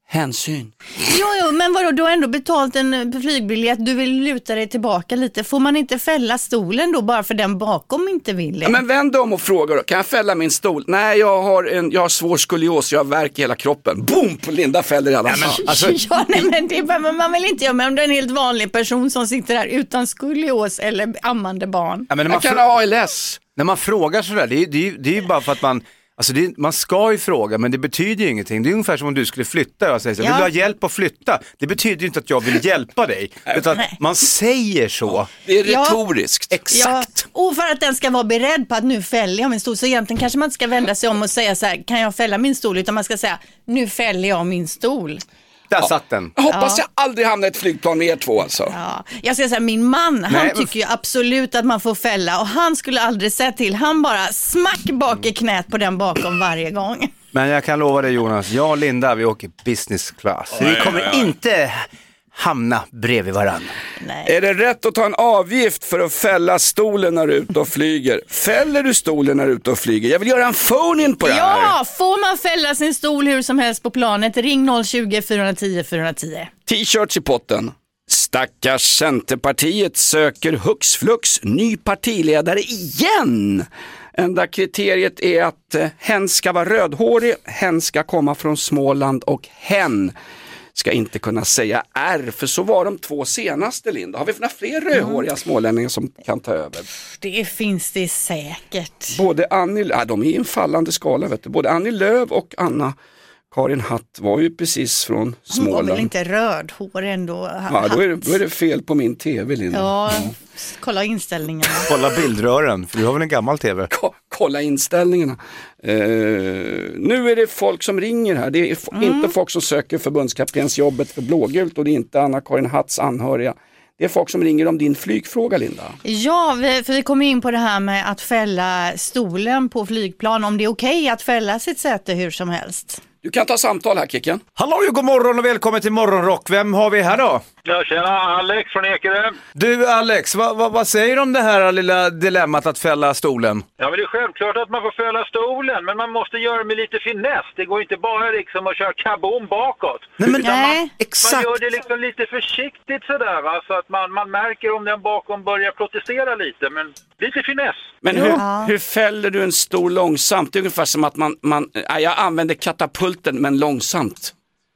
hänsyn. Jo, jo, men vadå, du har ändå betalt en flygbiljett, du vill luta dig tillbaka lite. Får man inte fälla stolen då bara för den bakom inte vill det? Ja, men vänd om och fråga då, kan jag fälla min stol? Nej, jag har, en, jag har svår skolios, jag har värk i hela kroppen. Boom, på Linda fäller i alla fall. Ja, alltså... ja, nej, men det är, man vill inte göra med om det är en helt vanlig person som sitter här utan skolios eller ammande barn. Ja, men man man kan ha A L S. När man frågar sådär, det är, det är, det är ju bara för att man... Alltså det, man ska ju fråga, men det betyder ju ingenting. Det är ungefär som om du skulle flytta och säger så, ja. vill du ha hjälp att flytta? Det betyder ju inte att jag vill hjälpa dig, utan att man säger så. Det är retoriskt. Ja, exakt. Ja, och för att den ska vara beredd på att nu fäller jag min stol, så egentligen kanske man inte ska vända sig om och säga så här, kan jag fälla min stol? Utan man ska säga, nu fäller jag min stol. Där satt den. Jag hoppas Ja. jag aldrig hamnar i ett flygplan med er två alltså. Ja, jag ska säga, min man, han Nej, men- tycker ju absolut att man får fälla, och han skulle aldrig säga till, han bara smack bak i knät på den bakom varje gång. Men jag kan lova dig, Jonas, jag och Linda, vi åker business class. Så vi kommer inte hamna bredvid varandra. Nej. Är det rätt att ta en avgift för att fälla stolen när du är ute och flyger? Fäller du stolen när du är ute och flyger? Jag vill göra en phone-in på det här. Ja, får man fälla sin stol hur som helst på planet, ring noll tjugo, fyra tio, fyra tio. T-shirts i potten. Stackars Centerpartiet söker hux flux ny partiledare igen. Enda kriteriet är att eh, hen ska vara rödhårig, hen ska komma från Småland och hen ska inte kunna säga R, för så var de två senaste, Linda. Har vi några fler rödhåriga smålänningar som kan ta över? Det finns det säkert. Både Annie, ja, de är i en fallande skala, vet du. Både Annie Lööf och Anna Karin Hatt var ju precis från Hon Småland. var väl inte rödhår ändå? Ja, då är, det, då är det fel på min tv, Linda. Ja, kolla inställningarna. Kolla bildrören, för du har väl en gammal tv? Ko- kolla inställningarna. Uh, nu är det folk som ringer här. Det är f- Mm. inte folk som söker förbundskaptensjobbet för blågult, och det är inte Anna-Karin Hatts anhöriga. Det är folk som ringer om din flygfråga, Linda. Ja, vi, för vi kommer in på det här med att fälla stolen på flygplan, om det är okej att fälla sitt säte hur som helst. Du kan ta samtal här, Kicken. Hallå, god morgon och välkommen till Morgonrock. Vem har vi här då? Ja, tjena, Alex från Ekerö. Du Alex, vad, vad, vad säger du om det här lilla dilemmat att fälla stolen? Ja, men det är självklart att man får fälla stolen, men man måste göra det med lite finess. Det går inte bara liksom att köra kaboom bakåt. Nej, men Utan nej. Man, Exakt. man gör det liksom lite försiktigt sådär, va? Så att man, man märker om den bakom börjar protestera lite, men lite finess. Men hur, Ja. hur fäller du en stol långsamt? Det är ungefär som att man, man ja, jag använder katapulten men långsamt.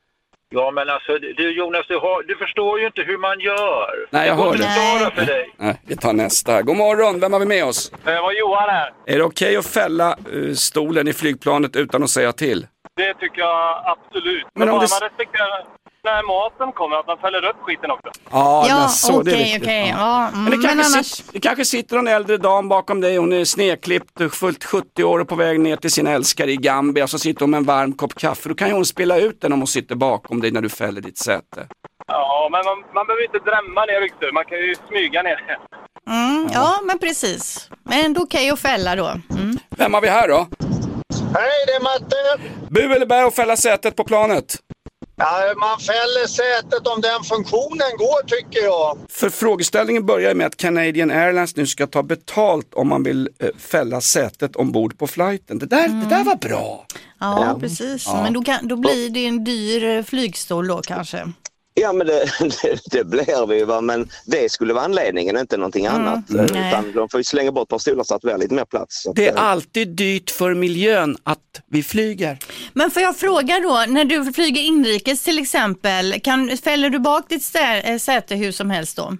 Ja, men alltså, du Jonas, du, har, du förstår ju inte hur man gör. Nej, jag det går hör inte det. att förklara för dig. Nej, vi tar nästa här. God morgon, vem har vi med oss? Det var Johan här. Är det okej att fälla uh, stolen i flygplanet utan att säga till? Det tycker jag absolut. Men om bara det- man respekterar när maten kommer, att man fäller upp skiten också. Ja, Ja, jaså, det är okej, viktigt. okej. Ja. Ja, mm, Men det kanske, men annars... sit, det kanske sitter en äldre dam bakom dig, hon är snedklippt, fullt sjuttio år och på väg ner till sin älskare i Gambia, så sitter hon med en varm kopp kaffe. Då kan ju hon spela ut den om hon sitter bakom dig när du fäller ditt säte. Ja, men man, man behöver inte drämma ner ryktet, man kan ju smyga ner det. Mm, ja, men precis. Men ändå okej att fälla då. Mm. Vem har vi här då? Hej, det är Matte. Bu eller bä och fälla sätet på planet? Ja, man fäller sätet om den funktionen går, tycker jag. För frågeställningen börjar med att Canadian Airlines nu ska ta betalt om man vill eh, fälla sätet ombord på flighten. Det där, det där var bra. Ja, Ja. precis. Ja. Men då, kan, då blir det en dyr eh, flygstol då kanske. Ja, men det, det, det blir vi ju, va? Men det skulle vara anledningen, inte någonting Mm. annat. Nej. Utan de får ju slänga bort ett par stolar så att vi har lite mer plats. Så att, Det är eh, alltid dyrt för miljön att vi flyger. Men får jag fråga då, när du flyger inrikes till exempel, kan, fäller du bak ditt stä, äh, säte hur som helst då?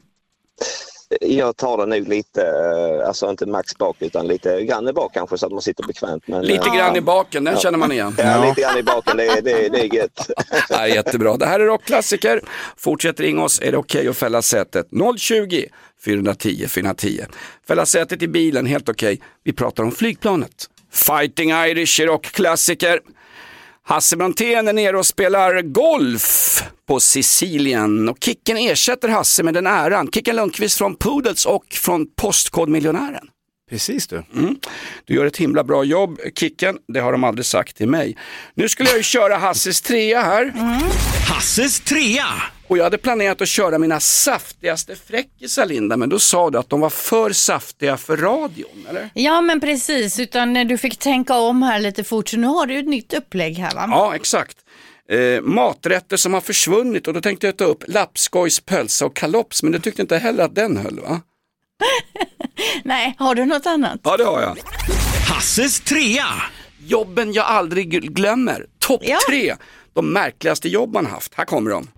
Jag tar det nog lite, eh, alltså inte max bak utan lite grann i bak kanske så att man sitter bekvämt. Men, Lite eh, grann i baken, den ja. känner man igen. Ja, lite grann i baken, det, är- det, är- det är gött. Ja, jättebra. Det här är rockklassiker. Fortsätt ringa oss. Är det okej att fälla sätet? noll tjugo, fyra tio, fyra tio. Fälla sätet i bilen, helt okej. Vi pratar om flygplanet. Fighting Irish är rockklassiker. Hasse Brontén är nere och spelar golf på Sicilien. Och Kicken ersätter Hasse med den äran. Kicken Lundqvist från Poodles och från Postkodmiljonären. Precis du. Mm. Du gör ett himla bra jobb, Kicken. Det har de aldrig sagt till mig. Nu skulle jag ju köra Hasses trea här. Mm. Hasses trea! Och jag hade planerat att köra mina saftigaste fräckisar, Linda. Men då sa du att de var för saftiga för radion, eller? Ja, men precis. Utan när du fick tänka om här lite fort, så nu har du ett nytt upplägg här, va? Ja, exakt. Eh, maträtter som har försvunnit, och då tänkte jag ta upp lapskojs, pölsa och kalops, men du tyckte inte heller att den höll, va? Nej, har du något annat? Ja, det har jag. Hasses trea. Jobben jag aldrig glömmer. Topp Ja. tre. De märkligaste jobb man haft. Här kommer de.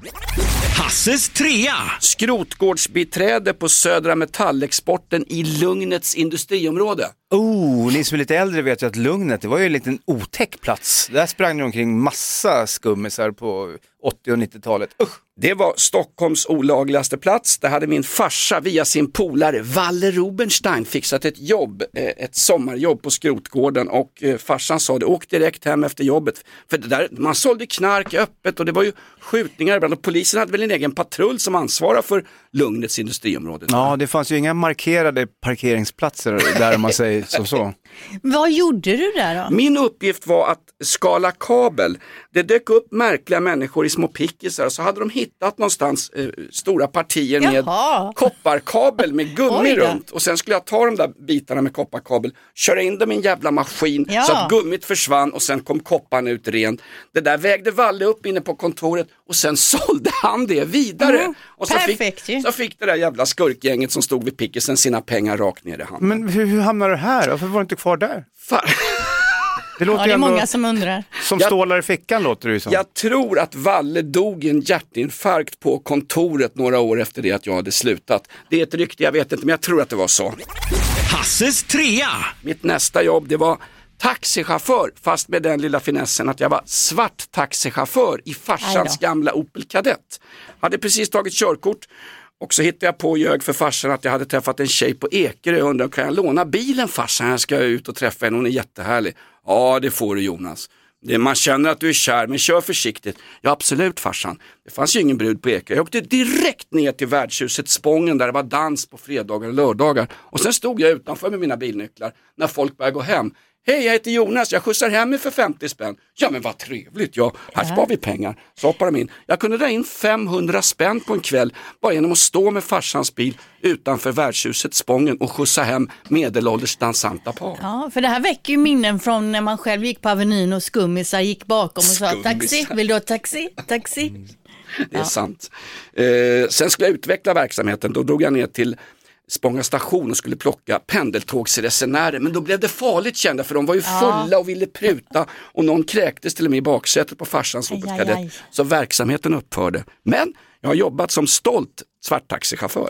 Hasses trea. Skrotgårdsbiträde på Södra Metallexporten i Lugnets industriområde. Oh, ni som är lite äldre vet ju att Lugnet, det var ju en liten otäck plats. Där sprang det omkring massa skummisar på åttio- och nittiotalet. Usch. Det var Stockholms olagligaste plats. Där hade min farsa via sin polare Valle Rubenstein fixat ett jobb, ett sommarjobb på skrotgården, och farsan sa det, åk direkt hem efter jobbet. För det där, man sålde knark öppet och det var ju skjutningar ibland, och polisen hade väl en egen patrull som ansvarar för Lugnets industriområde. Ja, det fanns ju inga markerade parkeringsplatser där, om man säger som så. Vad gjorde du där då? Min uppgift var att skala kabel. Det dök upp märkliga människor i små pickisar, så hade de hittat någonstans eh, stora partier med Jaha. kopparkabel med gummi Oj då. runt, och sen skulle jag ta de där bitarna med kopparkabel, köra in dem i en jävla maskin Ja. så att gummit försvann, och sen kom kopparn ut ren. Det där vägde Valle upp inne på kontoret, och sen sålde han det vidare. Mm, och så perfekt ju. fick, så fick det där jävla skurkgänget som stod vid pickisen sina pengar rakt ner i handen. Men hur, hur hamnade du här? Varför var du inte kvar där? Fan. Det låter Ja, ju det är ändå många som undrar. som Jag- stålar i fickan, låter det ju som. Jag tror att Valle dog i en hjärtinfarkt på kontoret några år efter det att jag hade slutat. Det är ett rykte, jag vet inte, men jag tror att det var så. Hasses trea. Mitt nästa jobb, det var taxichaufför, fast med den lilla finessen att jag var svart taxichaufför i farsans Aj då. gamla Opel Kadett. Hade precis tagit körkort, och så hittade jag på och ljög för farsan att jag hade träffat en tjej på Ekerö och undrade, kan jag låna bilen farsan? Jag ska ut och träffa henne, hon är jättehärlig. Ja, det får du Jonas. Det, man känner att du är kär, men kör försiktigt. Ja, absolut farsan. Det fanns ju ingen brud på Ekerö. Jag åkte direkt ner till värdshuset Spången där det var dans på fredagar och lördagar. Och sen stod jag utanför med mina bilnycklar när folk började gå hem. Hej, jag heter Jonas, jag skjutsar hem er för femtio spänn. Ja, men vad trevligt, ja. Här sparar vi pengar. Så hoppar de in. Jag kunde dra in femhundra spänn på en kväll bara genom att stå med farsans bil utanför värdshuset Spången och skjutsa hem medelålders dansanta par. Ja, för det här väcker ju minnen från när man själv gick på Avenyn och skummisar gick bakom och sa Skummisar. taxi, vill du ha taxi, taxi? Det är sant. Eh, sen skulle jag utveckla verksamheten. Då drog jag ner till Spånga station och skulle plocka pendeltågsresenärer, men då blev det farligt, kända, för de var ju fulla Ja. och ville pruta, och någon kräktes till och med i baksätet på farsans Aj, Opel aj, Kadett. aj. Så verksamheten upphörde. Men jag har jobbat som stolt svarttaxichaufför.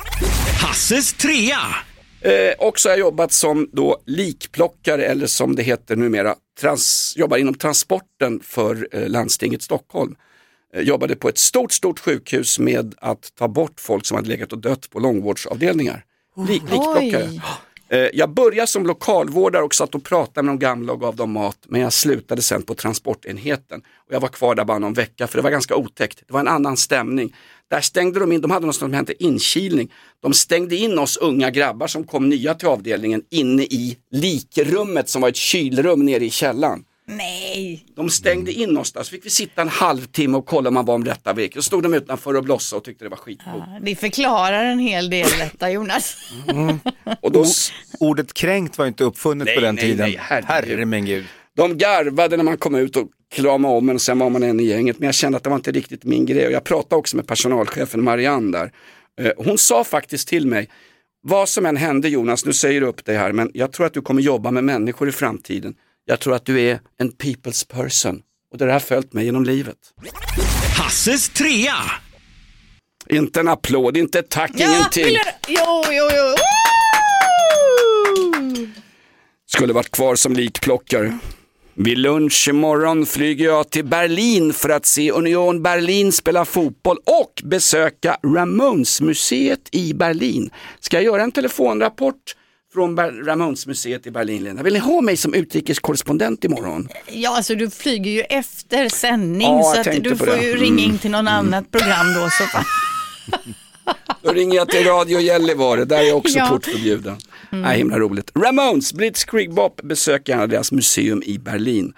Hasses trea. Eh, också har jag jobbat som då likplockare, eller som det heter numera, trans, jobbar inom transporten för eh, landstinget Stockholm. Eh, jobbade på ett stort, stort sjukhus med att ta bort folk som hade legat och dött på långvårdsavdelningar. Lik, likplockare. Oj. Eh, jag började som lokalvårdare och satt och pratade med de gamla och gav dem mat, men jag slutade sen på transportenheten. Och jag var kvar där bara någon vecka, för det var ganska otäckt. Det var en annan stämning. Där stängde de in, de hade något som hette inkilning. De stängde in oss unga grabbar som kom nya till avdelningen inne i likrummet som var ett kylrum nere i källaren. Nej. De stängde in oss där, så fick vi sitta en halvtimme och kolla om man var om rätta väg. Och stod de utanför och blossade och tyckte det var skitcoolt. Ja, det förklarar en hel del detta, Jonas. Mm. Och då... Ordet kränkt var inte uppfunnet Nej, på den nej, tiden. nej, herregud. Herre min gud. De garvade när man kom ut och kramade om en, och sen var man en i gänget. Men jag kände att det var inte riktigt min grej. Och jag pratade också med personalchefen Marianne där. Eh, Hon sa faktiskt till mig, vad som än hände Jonas, nu säger du upp dig här, men jag tror att du kommer jobba med människor i framtiden. Jag tror att du är en people's person. Och det har följt mig genom livet. Hasses trea. Inte en applåd, inte ett tack, Ja, ingenting. vill du- Jo, jo, jo. Woo! Skulle varit kvar som likplockare. Vid lunch imorgon flyger jag till Berlin för att se Union Berlin spela fotboll och besöka Ramones-museet i Berlin. Ska jag göra en telefonrapport från Ber- Ramones-museet i Berlin, Lena? Vill ni ha mig som utrikeskorrespondent imorgon? Ja, alltså du flyger ju efter sändning, Ja, jag så att tänkte du på får det. ju ringa in Mm. till någon annat program då. Så fall. Då ringer jag till Radio Gällivare, där är jag också Ja. portförbjuden. Mm. Nej, himla roligt. Ramones, Blitzkrieg Bop, besök gärna deras museum i Berlin.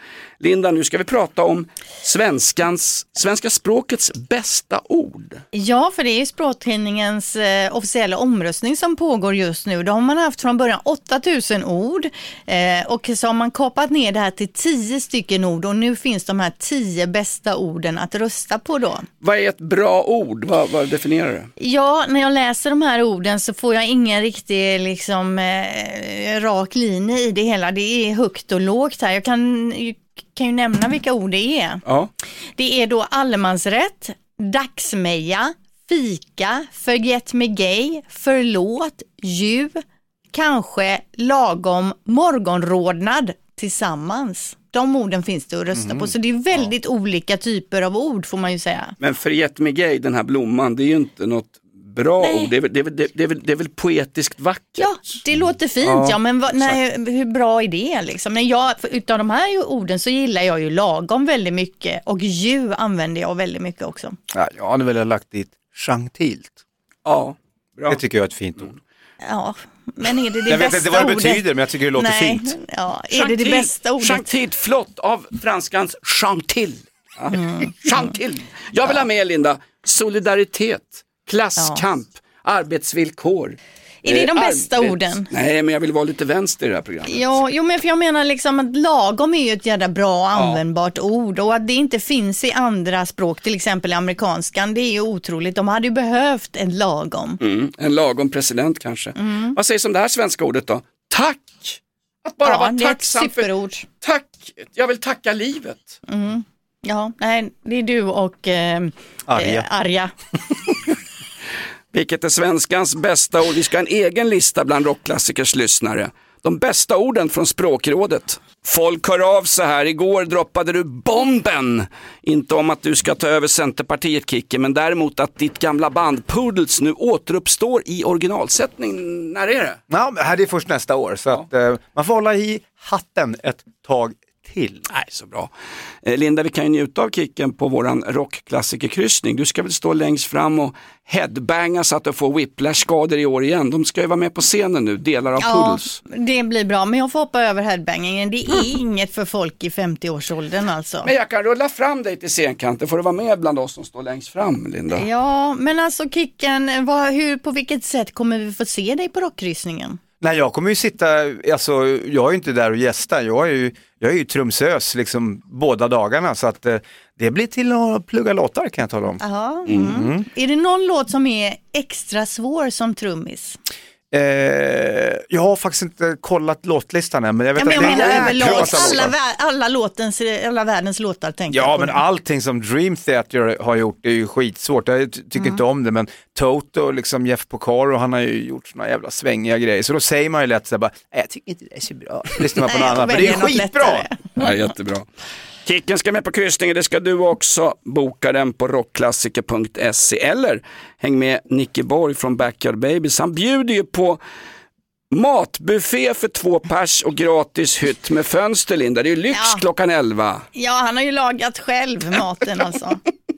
Linda, nu ska vi prata om svenskans, svenska språkets bästa ord. Ja, för det är Språktidningens eh, officiella omröstning som pågår just nu. Då har man haft från början åtta tusen ord eh, och så har man kapat ner det här till tio stycken ord och nu finns de här tio bästa orden att rösta på då. Vad är ett bra ord? Vad, vad definierar det? Ja, när jag läser de här orden så får jag ingen riktig liksom, eh, rak linje i det hela. Det är högt och lågt här. Jag kan, kan ju nämna vilka ord det är. Ja. Det är då allemansrätt, dagsmeja, fika, förget med gay, förlåt, ju, kanske, lagom, morgonrodnad, tillsammans. De orden finns det att rösta mm. på, så det är väldigt ja. olika typer av ord får man ju säga. Men förget med gay, den här blomman, det är ju inte något bra nej. ord. Det är, väl, det, är väl, det, är väl, det är väl poetiskt vackert. Ja, det låter fint. Ja, ja men vad, nej, hur bra är det liksom? När jag, utav de här orden så gillar jag ju lagom väldigt mycket och ju använder jag väldigt mycket också. Ja, jag hade väl lagt dit gentilt. Ja, bra. Det tycker jag är ett fint ord. Ja, men är det det jag bästa vet inte vad det ordet? betyder, men jag tycker det låter nej. fint. Ja, är gentil, det det bästa ordet? Gentil, flott av franskans gentil. Ja. Mm. Gentil. Jag vill ha med, Linda, solidaritet, klasskamp, ja. arbetsvillkor. Är det de bästa arbets... orden? Nej, men jag vill vara lite vänster i det här programmet. Ja, jo, men för jag menar liksom att lagom är ju ett jävla bra ja. användbart ord och att det inte finns i andra språk, till exempel i amerikanskan, det är ju otroligt. De hade ju behövt en lagom. Mm, en lagom president kanske. Mm. Vad sägs om det här svenska ordet då? Tack! Att bara ja, vara det är tacksam ett superord. För... Tack! Jag vill tacka livet. Mm. Ja, nej, det är du och eh, Arja. Eh, Arja. Vilket är svenskans bästa ord? Vi ska ha en egen lista bland rockklassikers lyssnare. De bästa orden från Språkrådet. Folk hör av sig här. Igår droppade du bomben. Inte om att du ska ta över Centerpartiet, Kicke, men däremot att ditt gamla band Poodles nu återuppstår i originalsättning. När är det? Ja, det här är först nästa år. Så ja. att, eh, man får hålla i hatten ett tag till. Nej, så bra. Eh, Linda, vi kan ju njuta av Kicken på våran rockklassikerkryssning. Du ska väl stå längst fram och headbanga så att du får whiplash-skador i år igen. De ska ju vara med på scenen nu, delar av ja, Poodles. Det blir bra, men jag får hoppa över headbangingen. Det är mm. inget för folk i femtio-årsåldern alltså. Men jag kan rulla fram dig till scenkanten. Får du vara med bland oss som står längst fram, Linda? Ja, men alltså Kicken, vad, hur, på vilket sätt kommer vi få se dig på rockkryssningen? Nej, jag kommer ju sitta, alltså jag är ju inte där och gästa, jag är ju, jag är ju trumsös liksom båda dagarna så att eh, det blir till att plugga låtar kan jag tala om. Aha, mm. Mm. Är det någon låt som är extra svår som trummis? Eh, jag har faktiskt inte kollat låtlistan än, men jag vet ja, men att jag det är överlag alla, vä- alla, låtens, alla världens låtar tänker ja, jag på. Men allting som Dream Theater har gjort är ju skitsvårt. Jag ty- tycker mm. inte om det, men Toto, liksom Jeff Porcaro, han har ju gjort såna jävla svängiga grejer. Så då säger man ju lätt så här bara, jag tycker inte det är så bra. Lyssnar man på något annat, men det är ju skitbra. Ja, jättebra. Kicken ska med på kryssningen, det ska du också. Boka den på rockklassiker punkt se eller häng med Nicky Borg från Backyard Babies. Han bjuder ju på matbuffé för två pers och gratis hytt med fönster, Linda. Det är ju lyx ja. klockan elva. Ja, han har ju lagat själv maten alltså.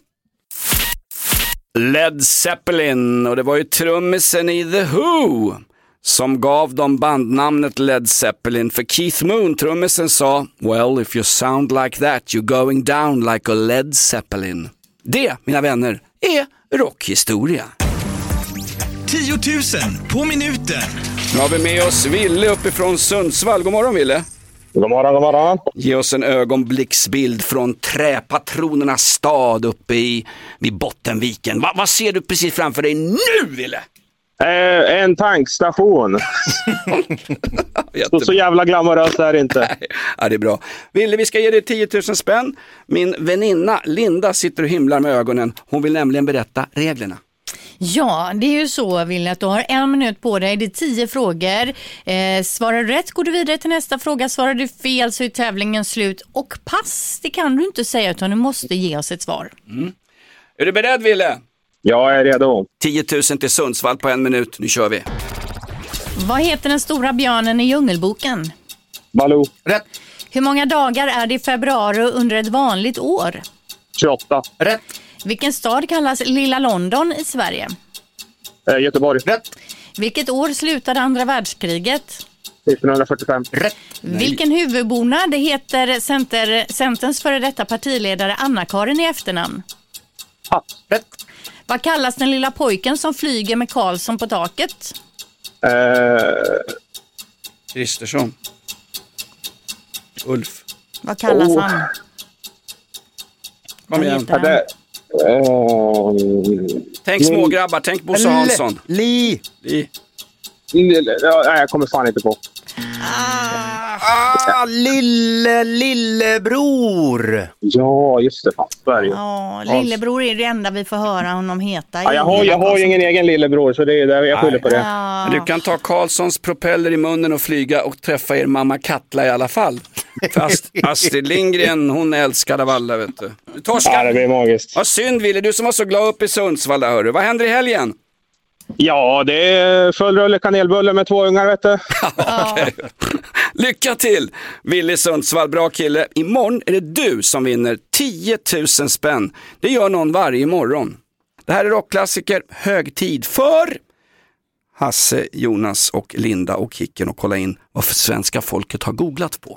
Led Zeppelin, och det var ju trummisen i The Who som gav dem bandnamnet Led Zeppelin. För Keith Moon, trummisen, sa well, if you sound like that you're going down like a Led Zeppelin. Det, mina vänner, är rockhistoria. tio tusen på minuten. Nu har vi med oss Ville uppifrån Sundsvall. God morgon, Ville. God morgon, god morgon. Ge oss en ögonblicksbild från träpatronernas stad uppe i vid Bottenviken. Va, vad ser du precis framför dig nu, Ville? Eh, en tankstation. så, så jävla glamoröst är det inte. Ja, det är bra. Ville, vi ska ge dig tio tusen spänn. Min väninna Linda sitter och himlar med ögonen. Hon vill nämligen berätta reglerna. Ja, det är ju så, Ville, att du har en minut på dig. Det är tio frågor. Eh, svarar du rätt går du vidare till nästa fråga. Svarar du fel så är tävlingen slut. Och pass, det kan du inte säga utan du måste ge oss ett svar. Mm. Är du beredd, Ville? Jag är redo. tio tusen till Sundsvall på en minut. Nu kör vi. Vad heter den stora björnen i Djungelboken? Baloo. Rätt. Hur många dagar är det i februari under ett vanligt år? tjugoåtta. Rätt. Vilken stad kallas Lilla London i Sverige? Eh, Göteborg. Rätt. Vilket år slutade andra världskriget? nittonhundrafyrtiofem. Rätt. Vilken huvudbonad det heter center, Centerns före detta partiledare Anna-Karin i efternamn? Pass. Rätt. Vad kallas den lilla pojken som flyger med Karlsson på taket? Kristersson. Ulf. Vad kallas Oh. han? Kom igen. heter han? Det, eh, Tänk smågrabbar, tänk Bosse Hansson. Li. Li. ja, nej, jag kommer fan inte på. Ah, lille, lillebror. Ja, just det. Sverige. Ja, lillebror är det enda vi får höra honom heta. Ja, jag har, jag har ju ingen egen lillebror, så det är där jag skyller på det. Ja. Men du kan ta Karlssons propeller i munnen och flyga och träffa er mamma Katla i alla fall. Fast Astrid Lindgren, hon älskade av alla, vet du. Du tar skatt. Ja, det blir magiskt. Vad synd, Ville, du som var så glad uppe i Sundsvall där, hörru. Vad händer i helgen? Ja, det är full rulle kanelbulle med två ungar, vet du. Okay. Lycka till, Ville Sundsvall, bra kille. Imorgon är det du som vinner tio tusen spänn. Det gör någon varje morgon. Det här är rockklassiker, hög tid för Hasse, Jonas och Linda och Kicken, och kolla in vad för svenska folket har googlat på.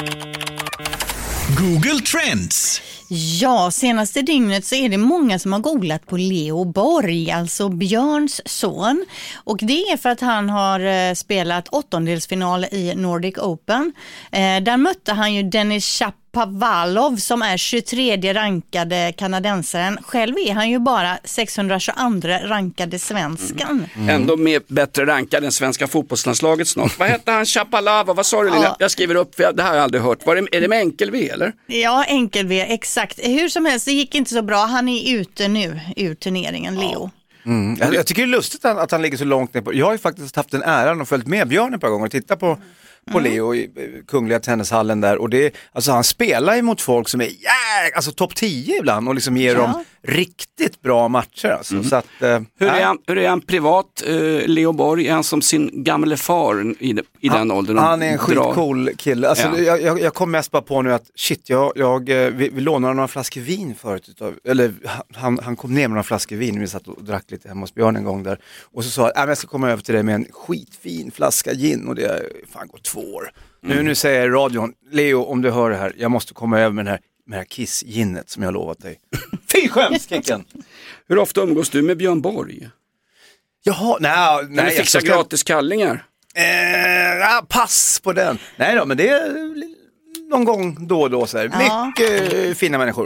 Google Trends. Ja, senaste dygnet så är det många som har googlat på Leo Borg, alltså Björns son. Och det är för att han har eh, spelat åttondelsfinal i Nordic Open. Eh, där mötte han ju Denis Shapovalov som är tjugotredje rankade kanadensaren. Själv är han ju bara sexhundratjugoandra rankade svenskan. Mm. Ändå med bättre rankad än svenska fotbollslandslaget snart. Vad hette han? Shapovalov? Vad sa du, Lilla? Ja. Jag skriver upp, för det här har jag aldrig hört. Var det, är det med enkel-V eller? Ja, enkel-V, exakt. Hur som helst, det gick inte så bra. Han är ute nu ur turneringen, Leo. Mm. Jag, jag tycker det är lustigt att, att han ligger så långt ner på. Jag har ju faktiskt haft den äran och följt med Björn ett par gånger och tittat på, på mm. Leo i Kungliga Tennishallen där. Och det, alltså han spelar ju mot folk som är yeah, alltså topp tio ibland och liksom ger ja. dem riktigt bra matcher. Alltså. Mm. Så att, eh, hur, är han, hur är han privat, eh, Leo Borg? Är han som sin gamle far i, i han, den åldern? Han är en skitcool kille. Alltså, ja. jag, jag, jag kom mest bara på nu att shit, jag, jag, vi, vi lånade några flaskor vin förut. Utav, eller han, han kom ner med några flaskor vin. Vi satt och drack lite hemma hos Björn en gång där. Och så sa jag, jag ska komma över till dig med en skitfin flaska gin. Och det har fan gått två år. Mm. Nu, nu säger jag i radion, Leo, om du hör det här, jag måste komma över med den här, med det här Kiss-ginnet som jag har lovat dig. Fy skäms, Kicken! Hur ofta umgås du med Björn Borg? Jaha, nej, nej. Kan du fixa ska... gratis kallingar? Eh, ja, pass på den. Nej då, men det är någon gång då och då så här. Ja. Mycket eh, fina människor.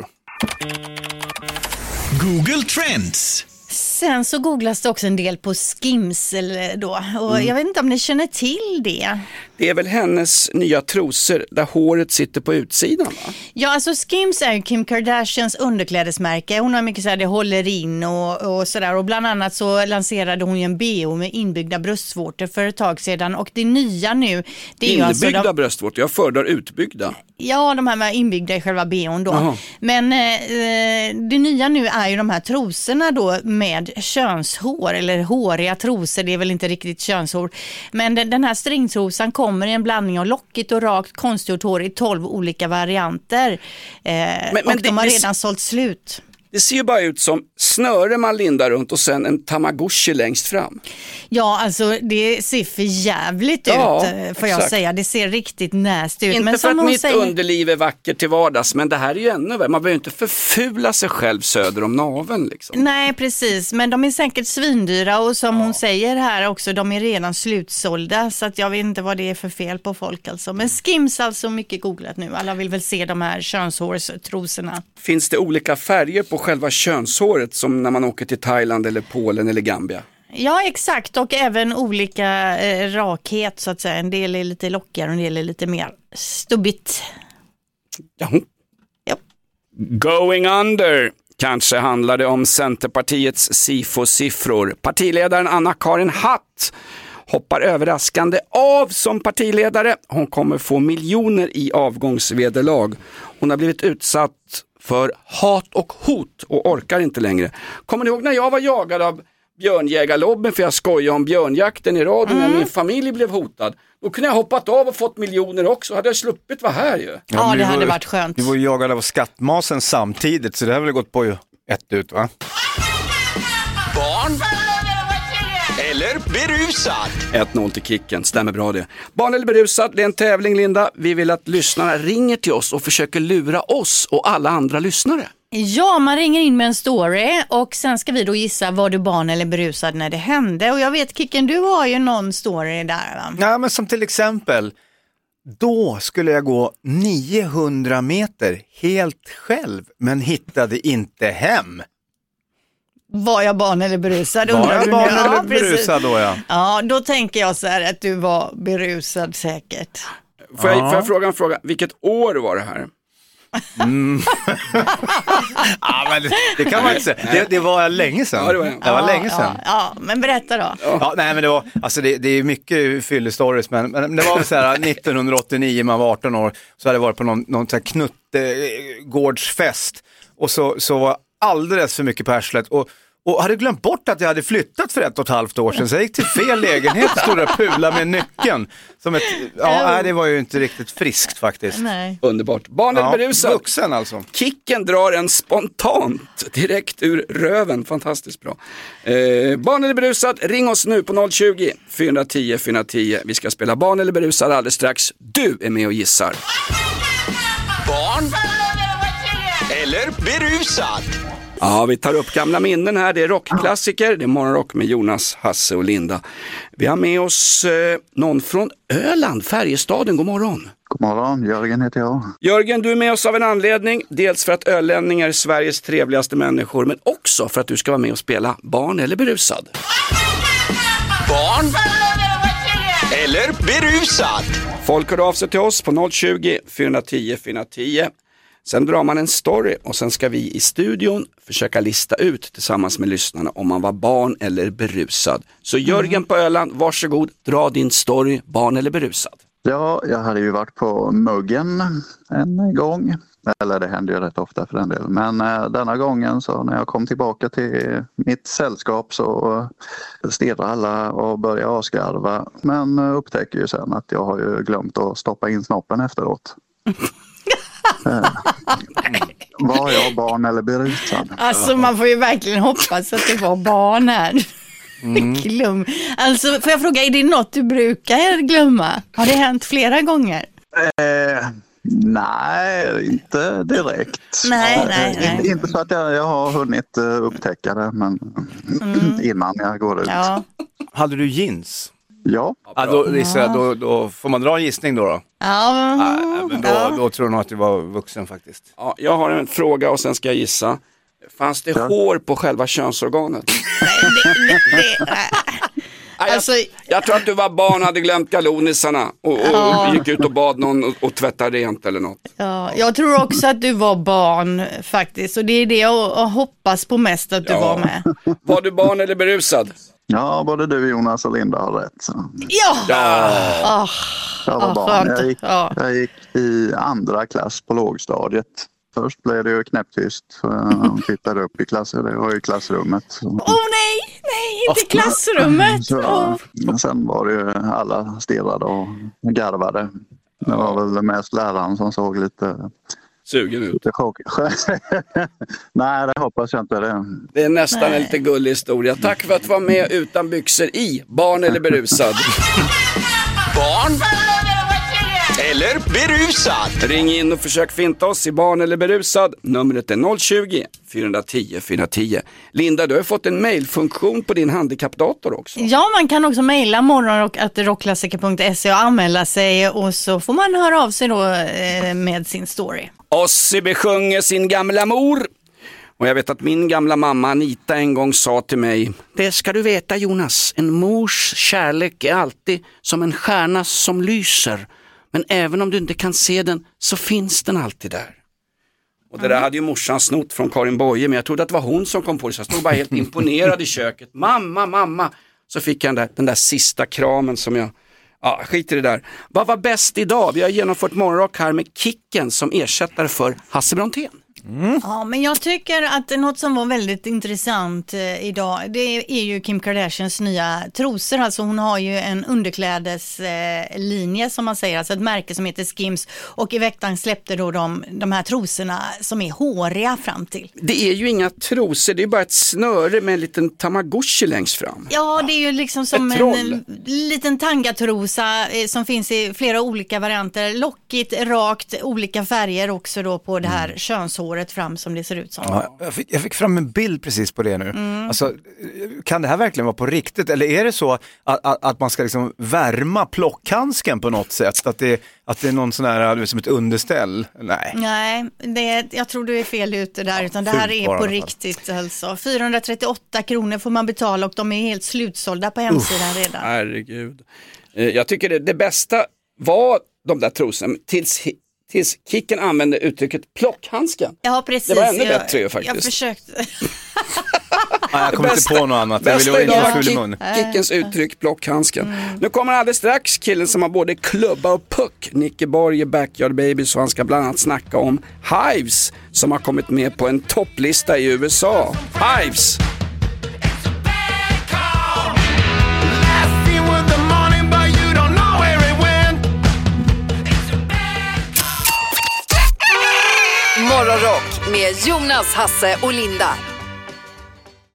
Google Trends. Sen så googlas det också en del på Skims då. Och mm. jag vet inte om ni känner till det. Det är väl hennes nya trosor där håret sitter på utsidan, va? Ja, alltså Skims är ju Kim Kardashians underklädesmärke. Hon har mycket så här, det håller in och, och sådär. Och bland annat så lanserade hon ju en B O med inbyggda bröstvårtor för ett tag sedan. Och det nya nu, det är inbyggda ju alltså de... bröstvårtor, jag föredrar utbyggda. Ja, de här med inbyggda i själva B O:n då. Aha. Men eh, det nya nu är ju de här trosorna då med könshår, eller håriga trosor, det är väl inte riktigt könshår. Men den, den här stringtrosan kommer i en blandning av lockigt och rakt konstgjort hår i tolv olika varianter. Eh, men, men och det, de har redan det, sålt slut. Det ser ju bara ut som snöre man lindar runt och sen en tamagotchi längst fram. Ja, alltså det ser för jävligt ja, ut, får jag exakt. säga. Det ser riktigt näst ut. Inte men för att mitt säger... underliv är vackert till vardags, men det här är ju ännu värre. Man behöver inte förfula sig själv söder om naveln liksom. Nej, precis. Men de är säkert svindyra och som ja. hon säger här också, de är redan slutsålda. Så att jag vet inte vad det är för fel på folk alltså. Men Skims alltså mycket googlat nu. Alla vill väl se de här könshårstrosorna. Finns det olika färger på själva könshåret som när man åker till Thailand eller Polen eller Gambia? Ja, exakt. Och även olika eh, rakhet så att säga. En del är lite lockigare och en del är lite mer stubbigt. Ja. Ja. Going under. Kanske handlar det om Centerpartiets SIFO-siffror. Partiledaren Anna-Karin Hatt hoppar överraskande av som partiledare. Hon kommer få miljoner i avgångsvederlag. Hon har blivit utsatt för hat och hot och orkar inte längre. Kommer ni ihåg när jag var jagad av björnjägarlobben för jag skojade om björnjakten i radion mm. när min familj blev hotad? Då kunde jag hoppat av och fått miljoner också. Hade jag sluppit vara här ju. Ja, ja det hade var, varit skönt. Du var ju jagad av skattmasen samtidigt, så det har väl gått på ju ett ut, va? Barn eller berusad? ett noll till Kicken, stämmer bra det. Barn eller berusad, det är en tävling Linda. Vi vill att lyssnarna ringer till oss och försöker lura oss och alla andra lyssnare. Ja, man ringer in med en story och sen ska vi då gissa var du barn eller berusad när det hände. Och jag vet, Kicken, du har ju någon story där, va? Ja, men som till exempel, då skulle jag gå niohundra meter helt själv men hittade inte hem. Var jag barn eller berusad? Var jag barn ja, eller berusad då, ja? Ja, då tänker jag så här att du var berusad säkert. Får jag, får jag fråga en fråga? Vilket år var det här? Mm. ja, men det, det kan man inte säga. Det, det var länge sedan. Ja, det var, det var ja, länge sedan. Ja, ja, men berätta då. Ja, nej, men det var, alltså det, det är mycket fyllestories, men, men det var så här nittonhundraåttionio, man var arton år, så hade jag varit på någon, någon så här knuttegårdsfest och så, så var alldeles för mycket på arslet och Och hade glömt bort att jag hade flyttat för ett och ett halvt år sedan. Så jag gick till fel lägenhet och stod och pula med nyckeln. Som ett, ja, nej, det var ju inte riktigt friskt faktiskt. Nej. Underbart. Barn eller ja, berusad? Vuxen alltså. Kicken drar en spontant direkt ur röven. Fantastiskt bra. Eh, barn eller berusad? Ring oss nu på noll tjugo, fyra tio, fyra tio. Vi ska spela barn eller berusad alldeles strax. Du är med och gissar. Barn eller berusad? Ja, vi tar upp gamla minnen här. Det är rockklassiker. Det är morgonrock med Jonas, Hasse och Linda. Vi har med oss eh, någon från Öland, Färjestaden. God morgon. God morgon, Jörgen heter jag. Jörgen, du är med oss av en anledning. Dels för att ölänningar är Sveriges trevligaste människor, men också för att du ska vara med och spela barn eller berusad. Barn eller berusad? Folk hör av sig till oss på noll tjugo, fyra tio, fyra tio. Sen drar man en story och sen ska vi i studion försöka lista ut tillsammans med lyssnarna om man var barn eller berusad. Så Jörgen på Öland, varsågod, dra din story, barn eller berusad. Ja, jag hade ju varit på Muggen en gång. Eller det hände ju rätt ofta för den delen. Men äh, denna gången så när jag kom tillbaka till mitt sällskap så äh, stirrade alla och började avskarva. Men äh, upptäcker ju sen att jag har ju glömt att stoppa in snoppen efteråt. äh, var jag barn eller berusad? Alltså man får ju verkligen hoppas att det var barn här. Mm. Glöm. Alltså får jag fråga, är det något du brukar glömma? Har det hänt flera gånger? Eh, nej, inte direkt. Nej, nej, nej. Inte, inte så att jag, jag har hunnit uh, upptäcka det, men mm. innan jag går ut. Ja. Hade du jeans? Ja. Ja, då, Lisa, då, då får man dra en gissning då då? Ja, men, ja, men då, ja. då tror jag nog att du var vuxen faktiskt. Ja, jag har en fråga och sen ska jag gissa. Fanns det ja. hår på själva könsorganet? Nej, det, det, det, Nej, alltså, jag, jag tror att du var barn och hade glömt galonisarna och, och ja. gick ut och bad någon och, och tvättade rent eller något. Ja, jag tror också att du var barn faktiskt och det är det jag, jag hoppas på mest att du ja. var med. Var du barn eller berusad? Ja, både du, Jonas och Linda har rätt. Så. Ja! ja. Oh. Jag var oh, barn. Jag gick, ja. jag gick i andra klass på lågstadiet. Först blev det ju knäpptyst. Hon tittade upp i klassen. Det var ju klassrummet. Åh oh, nej, nej, inte klassrummet. Så, oh. Sen var det ju alla stirrade och garvade. Det var väl mest läraren som såg lite... sugen ut. Lite chock. Nej, det hoppas jag inte. Det, det är nästan nej. en lite gullig historia. Tack för att vara med utan byxor i. Barn eller berusad? Barn eller berusad? Ring in och försök finta oss i barn eller berusad. Numret är noll tjugo, fyra tio, fyra tio. Linda, du har fått en mailfunktion på din handikappdator också. Ja, man kan också mejla morgonrock at rockklassiker punkt se och anmäla sig och så får man höra av sig då eh, med sin story. Ossi besjunger sin gamla mor. Och jag vet att min gamla mamma Anita en gång sa till mig: det ska du veta, Jonas, en mors kärlek är alltid som en stjärna som lyser. Men även om du inte kan se den så finns den alltid där. Och det där hade ju morsan snott från Karin Boye, men jag trodde att det var hon som kom på det. Så jag stod bara helt imponerad i köket. Mamma, mamma. Så fick jag den där, den där sista kramen som jag... Ja, skit i det där. Vad var bäst idag? Vi har genomfört morgonrock här med Kicken som ersättare för Hasse Brontén. Mm. Ja, men jag tycker att något som var väldigt intressant eh, idag, det är ju Kim Kardashians nya trosor. Alltså hon har ju en underklädeslinje eh, som man säger, alltså ett märke som heter Skims. Och i veckan släppte då de, de här trosorna som är håriga fram till. Det är ju inga trosor, det är bara ett snöre med en liten tamagotchi längst fram. Ja, det är ju liksom som en, en liten tangatrosa eh, som finns i flera olika varianter. Lockigt, rakt, olika färger också då på det här mm. könshåret fram som det ser ut som. Ja, jag, fick, jag fick fram en bild precis på det nu. Mm. Alltså, kan det här verkligen vara på riktigt? Eller är det så att, att, att man ska liksom värma plockhandsken på något sätt? Att det, att det är någon sån här, som ett underställ? Nej. Nej, det, jag tror du är fel ute där. Utan det här är på riktigt alltså. fyrahundratrettioåtta kronor får man betala och de är helt slutsålda på hemsidan Uff, redan. Herregud. Jag tycker det, det bästa var de där trosorna tills... Tills Kicken använde uttrycket plockhandsken. Ja, precis. Det var ännu jag, bättre ju faktiskt. Jag försökte. Nej, jag kommer inte på något annat. Bästa idag var Kick, Kickens uttryck plockhandsken. Mm. Nu kommer alldeles strax killen som har både klubba och puck. Nicke Borg är Backyard Baby, så han ska bland annat snacka om Hives som har kommit med på en topplista i U S A. Hives! Morgonrock med Jonas, Hasse och Linda.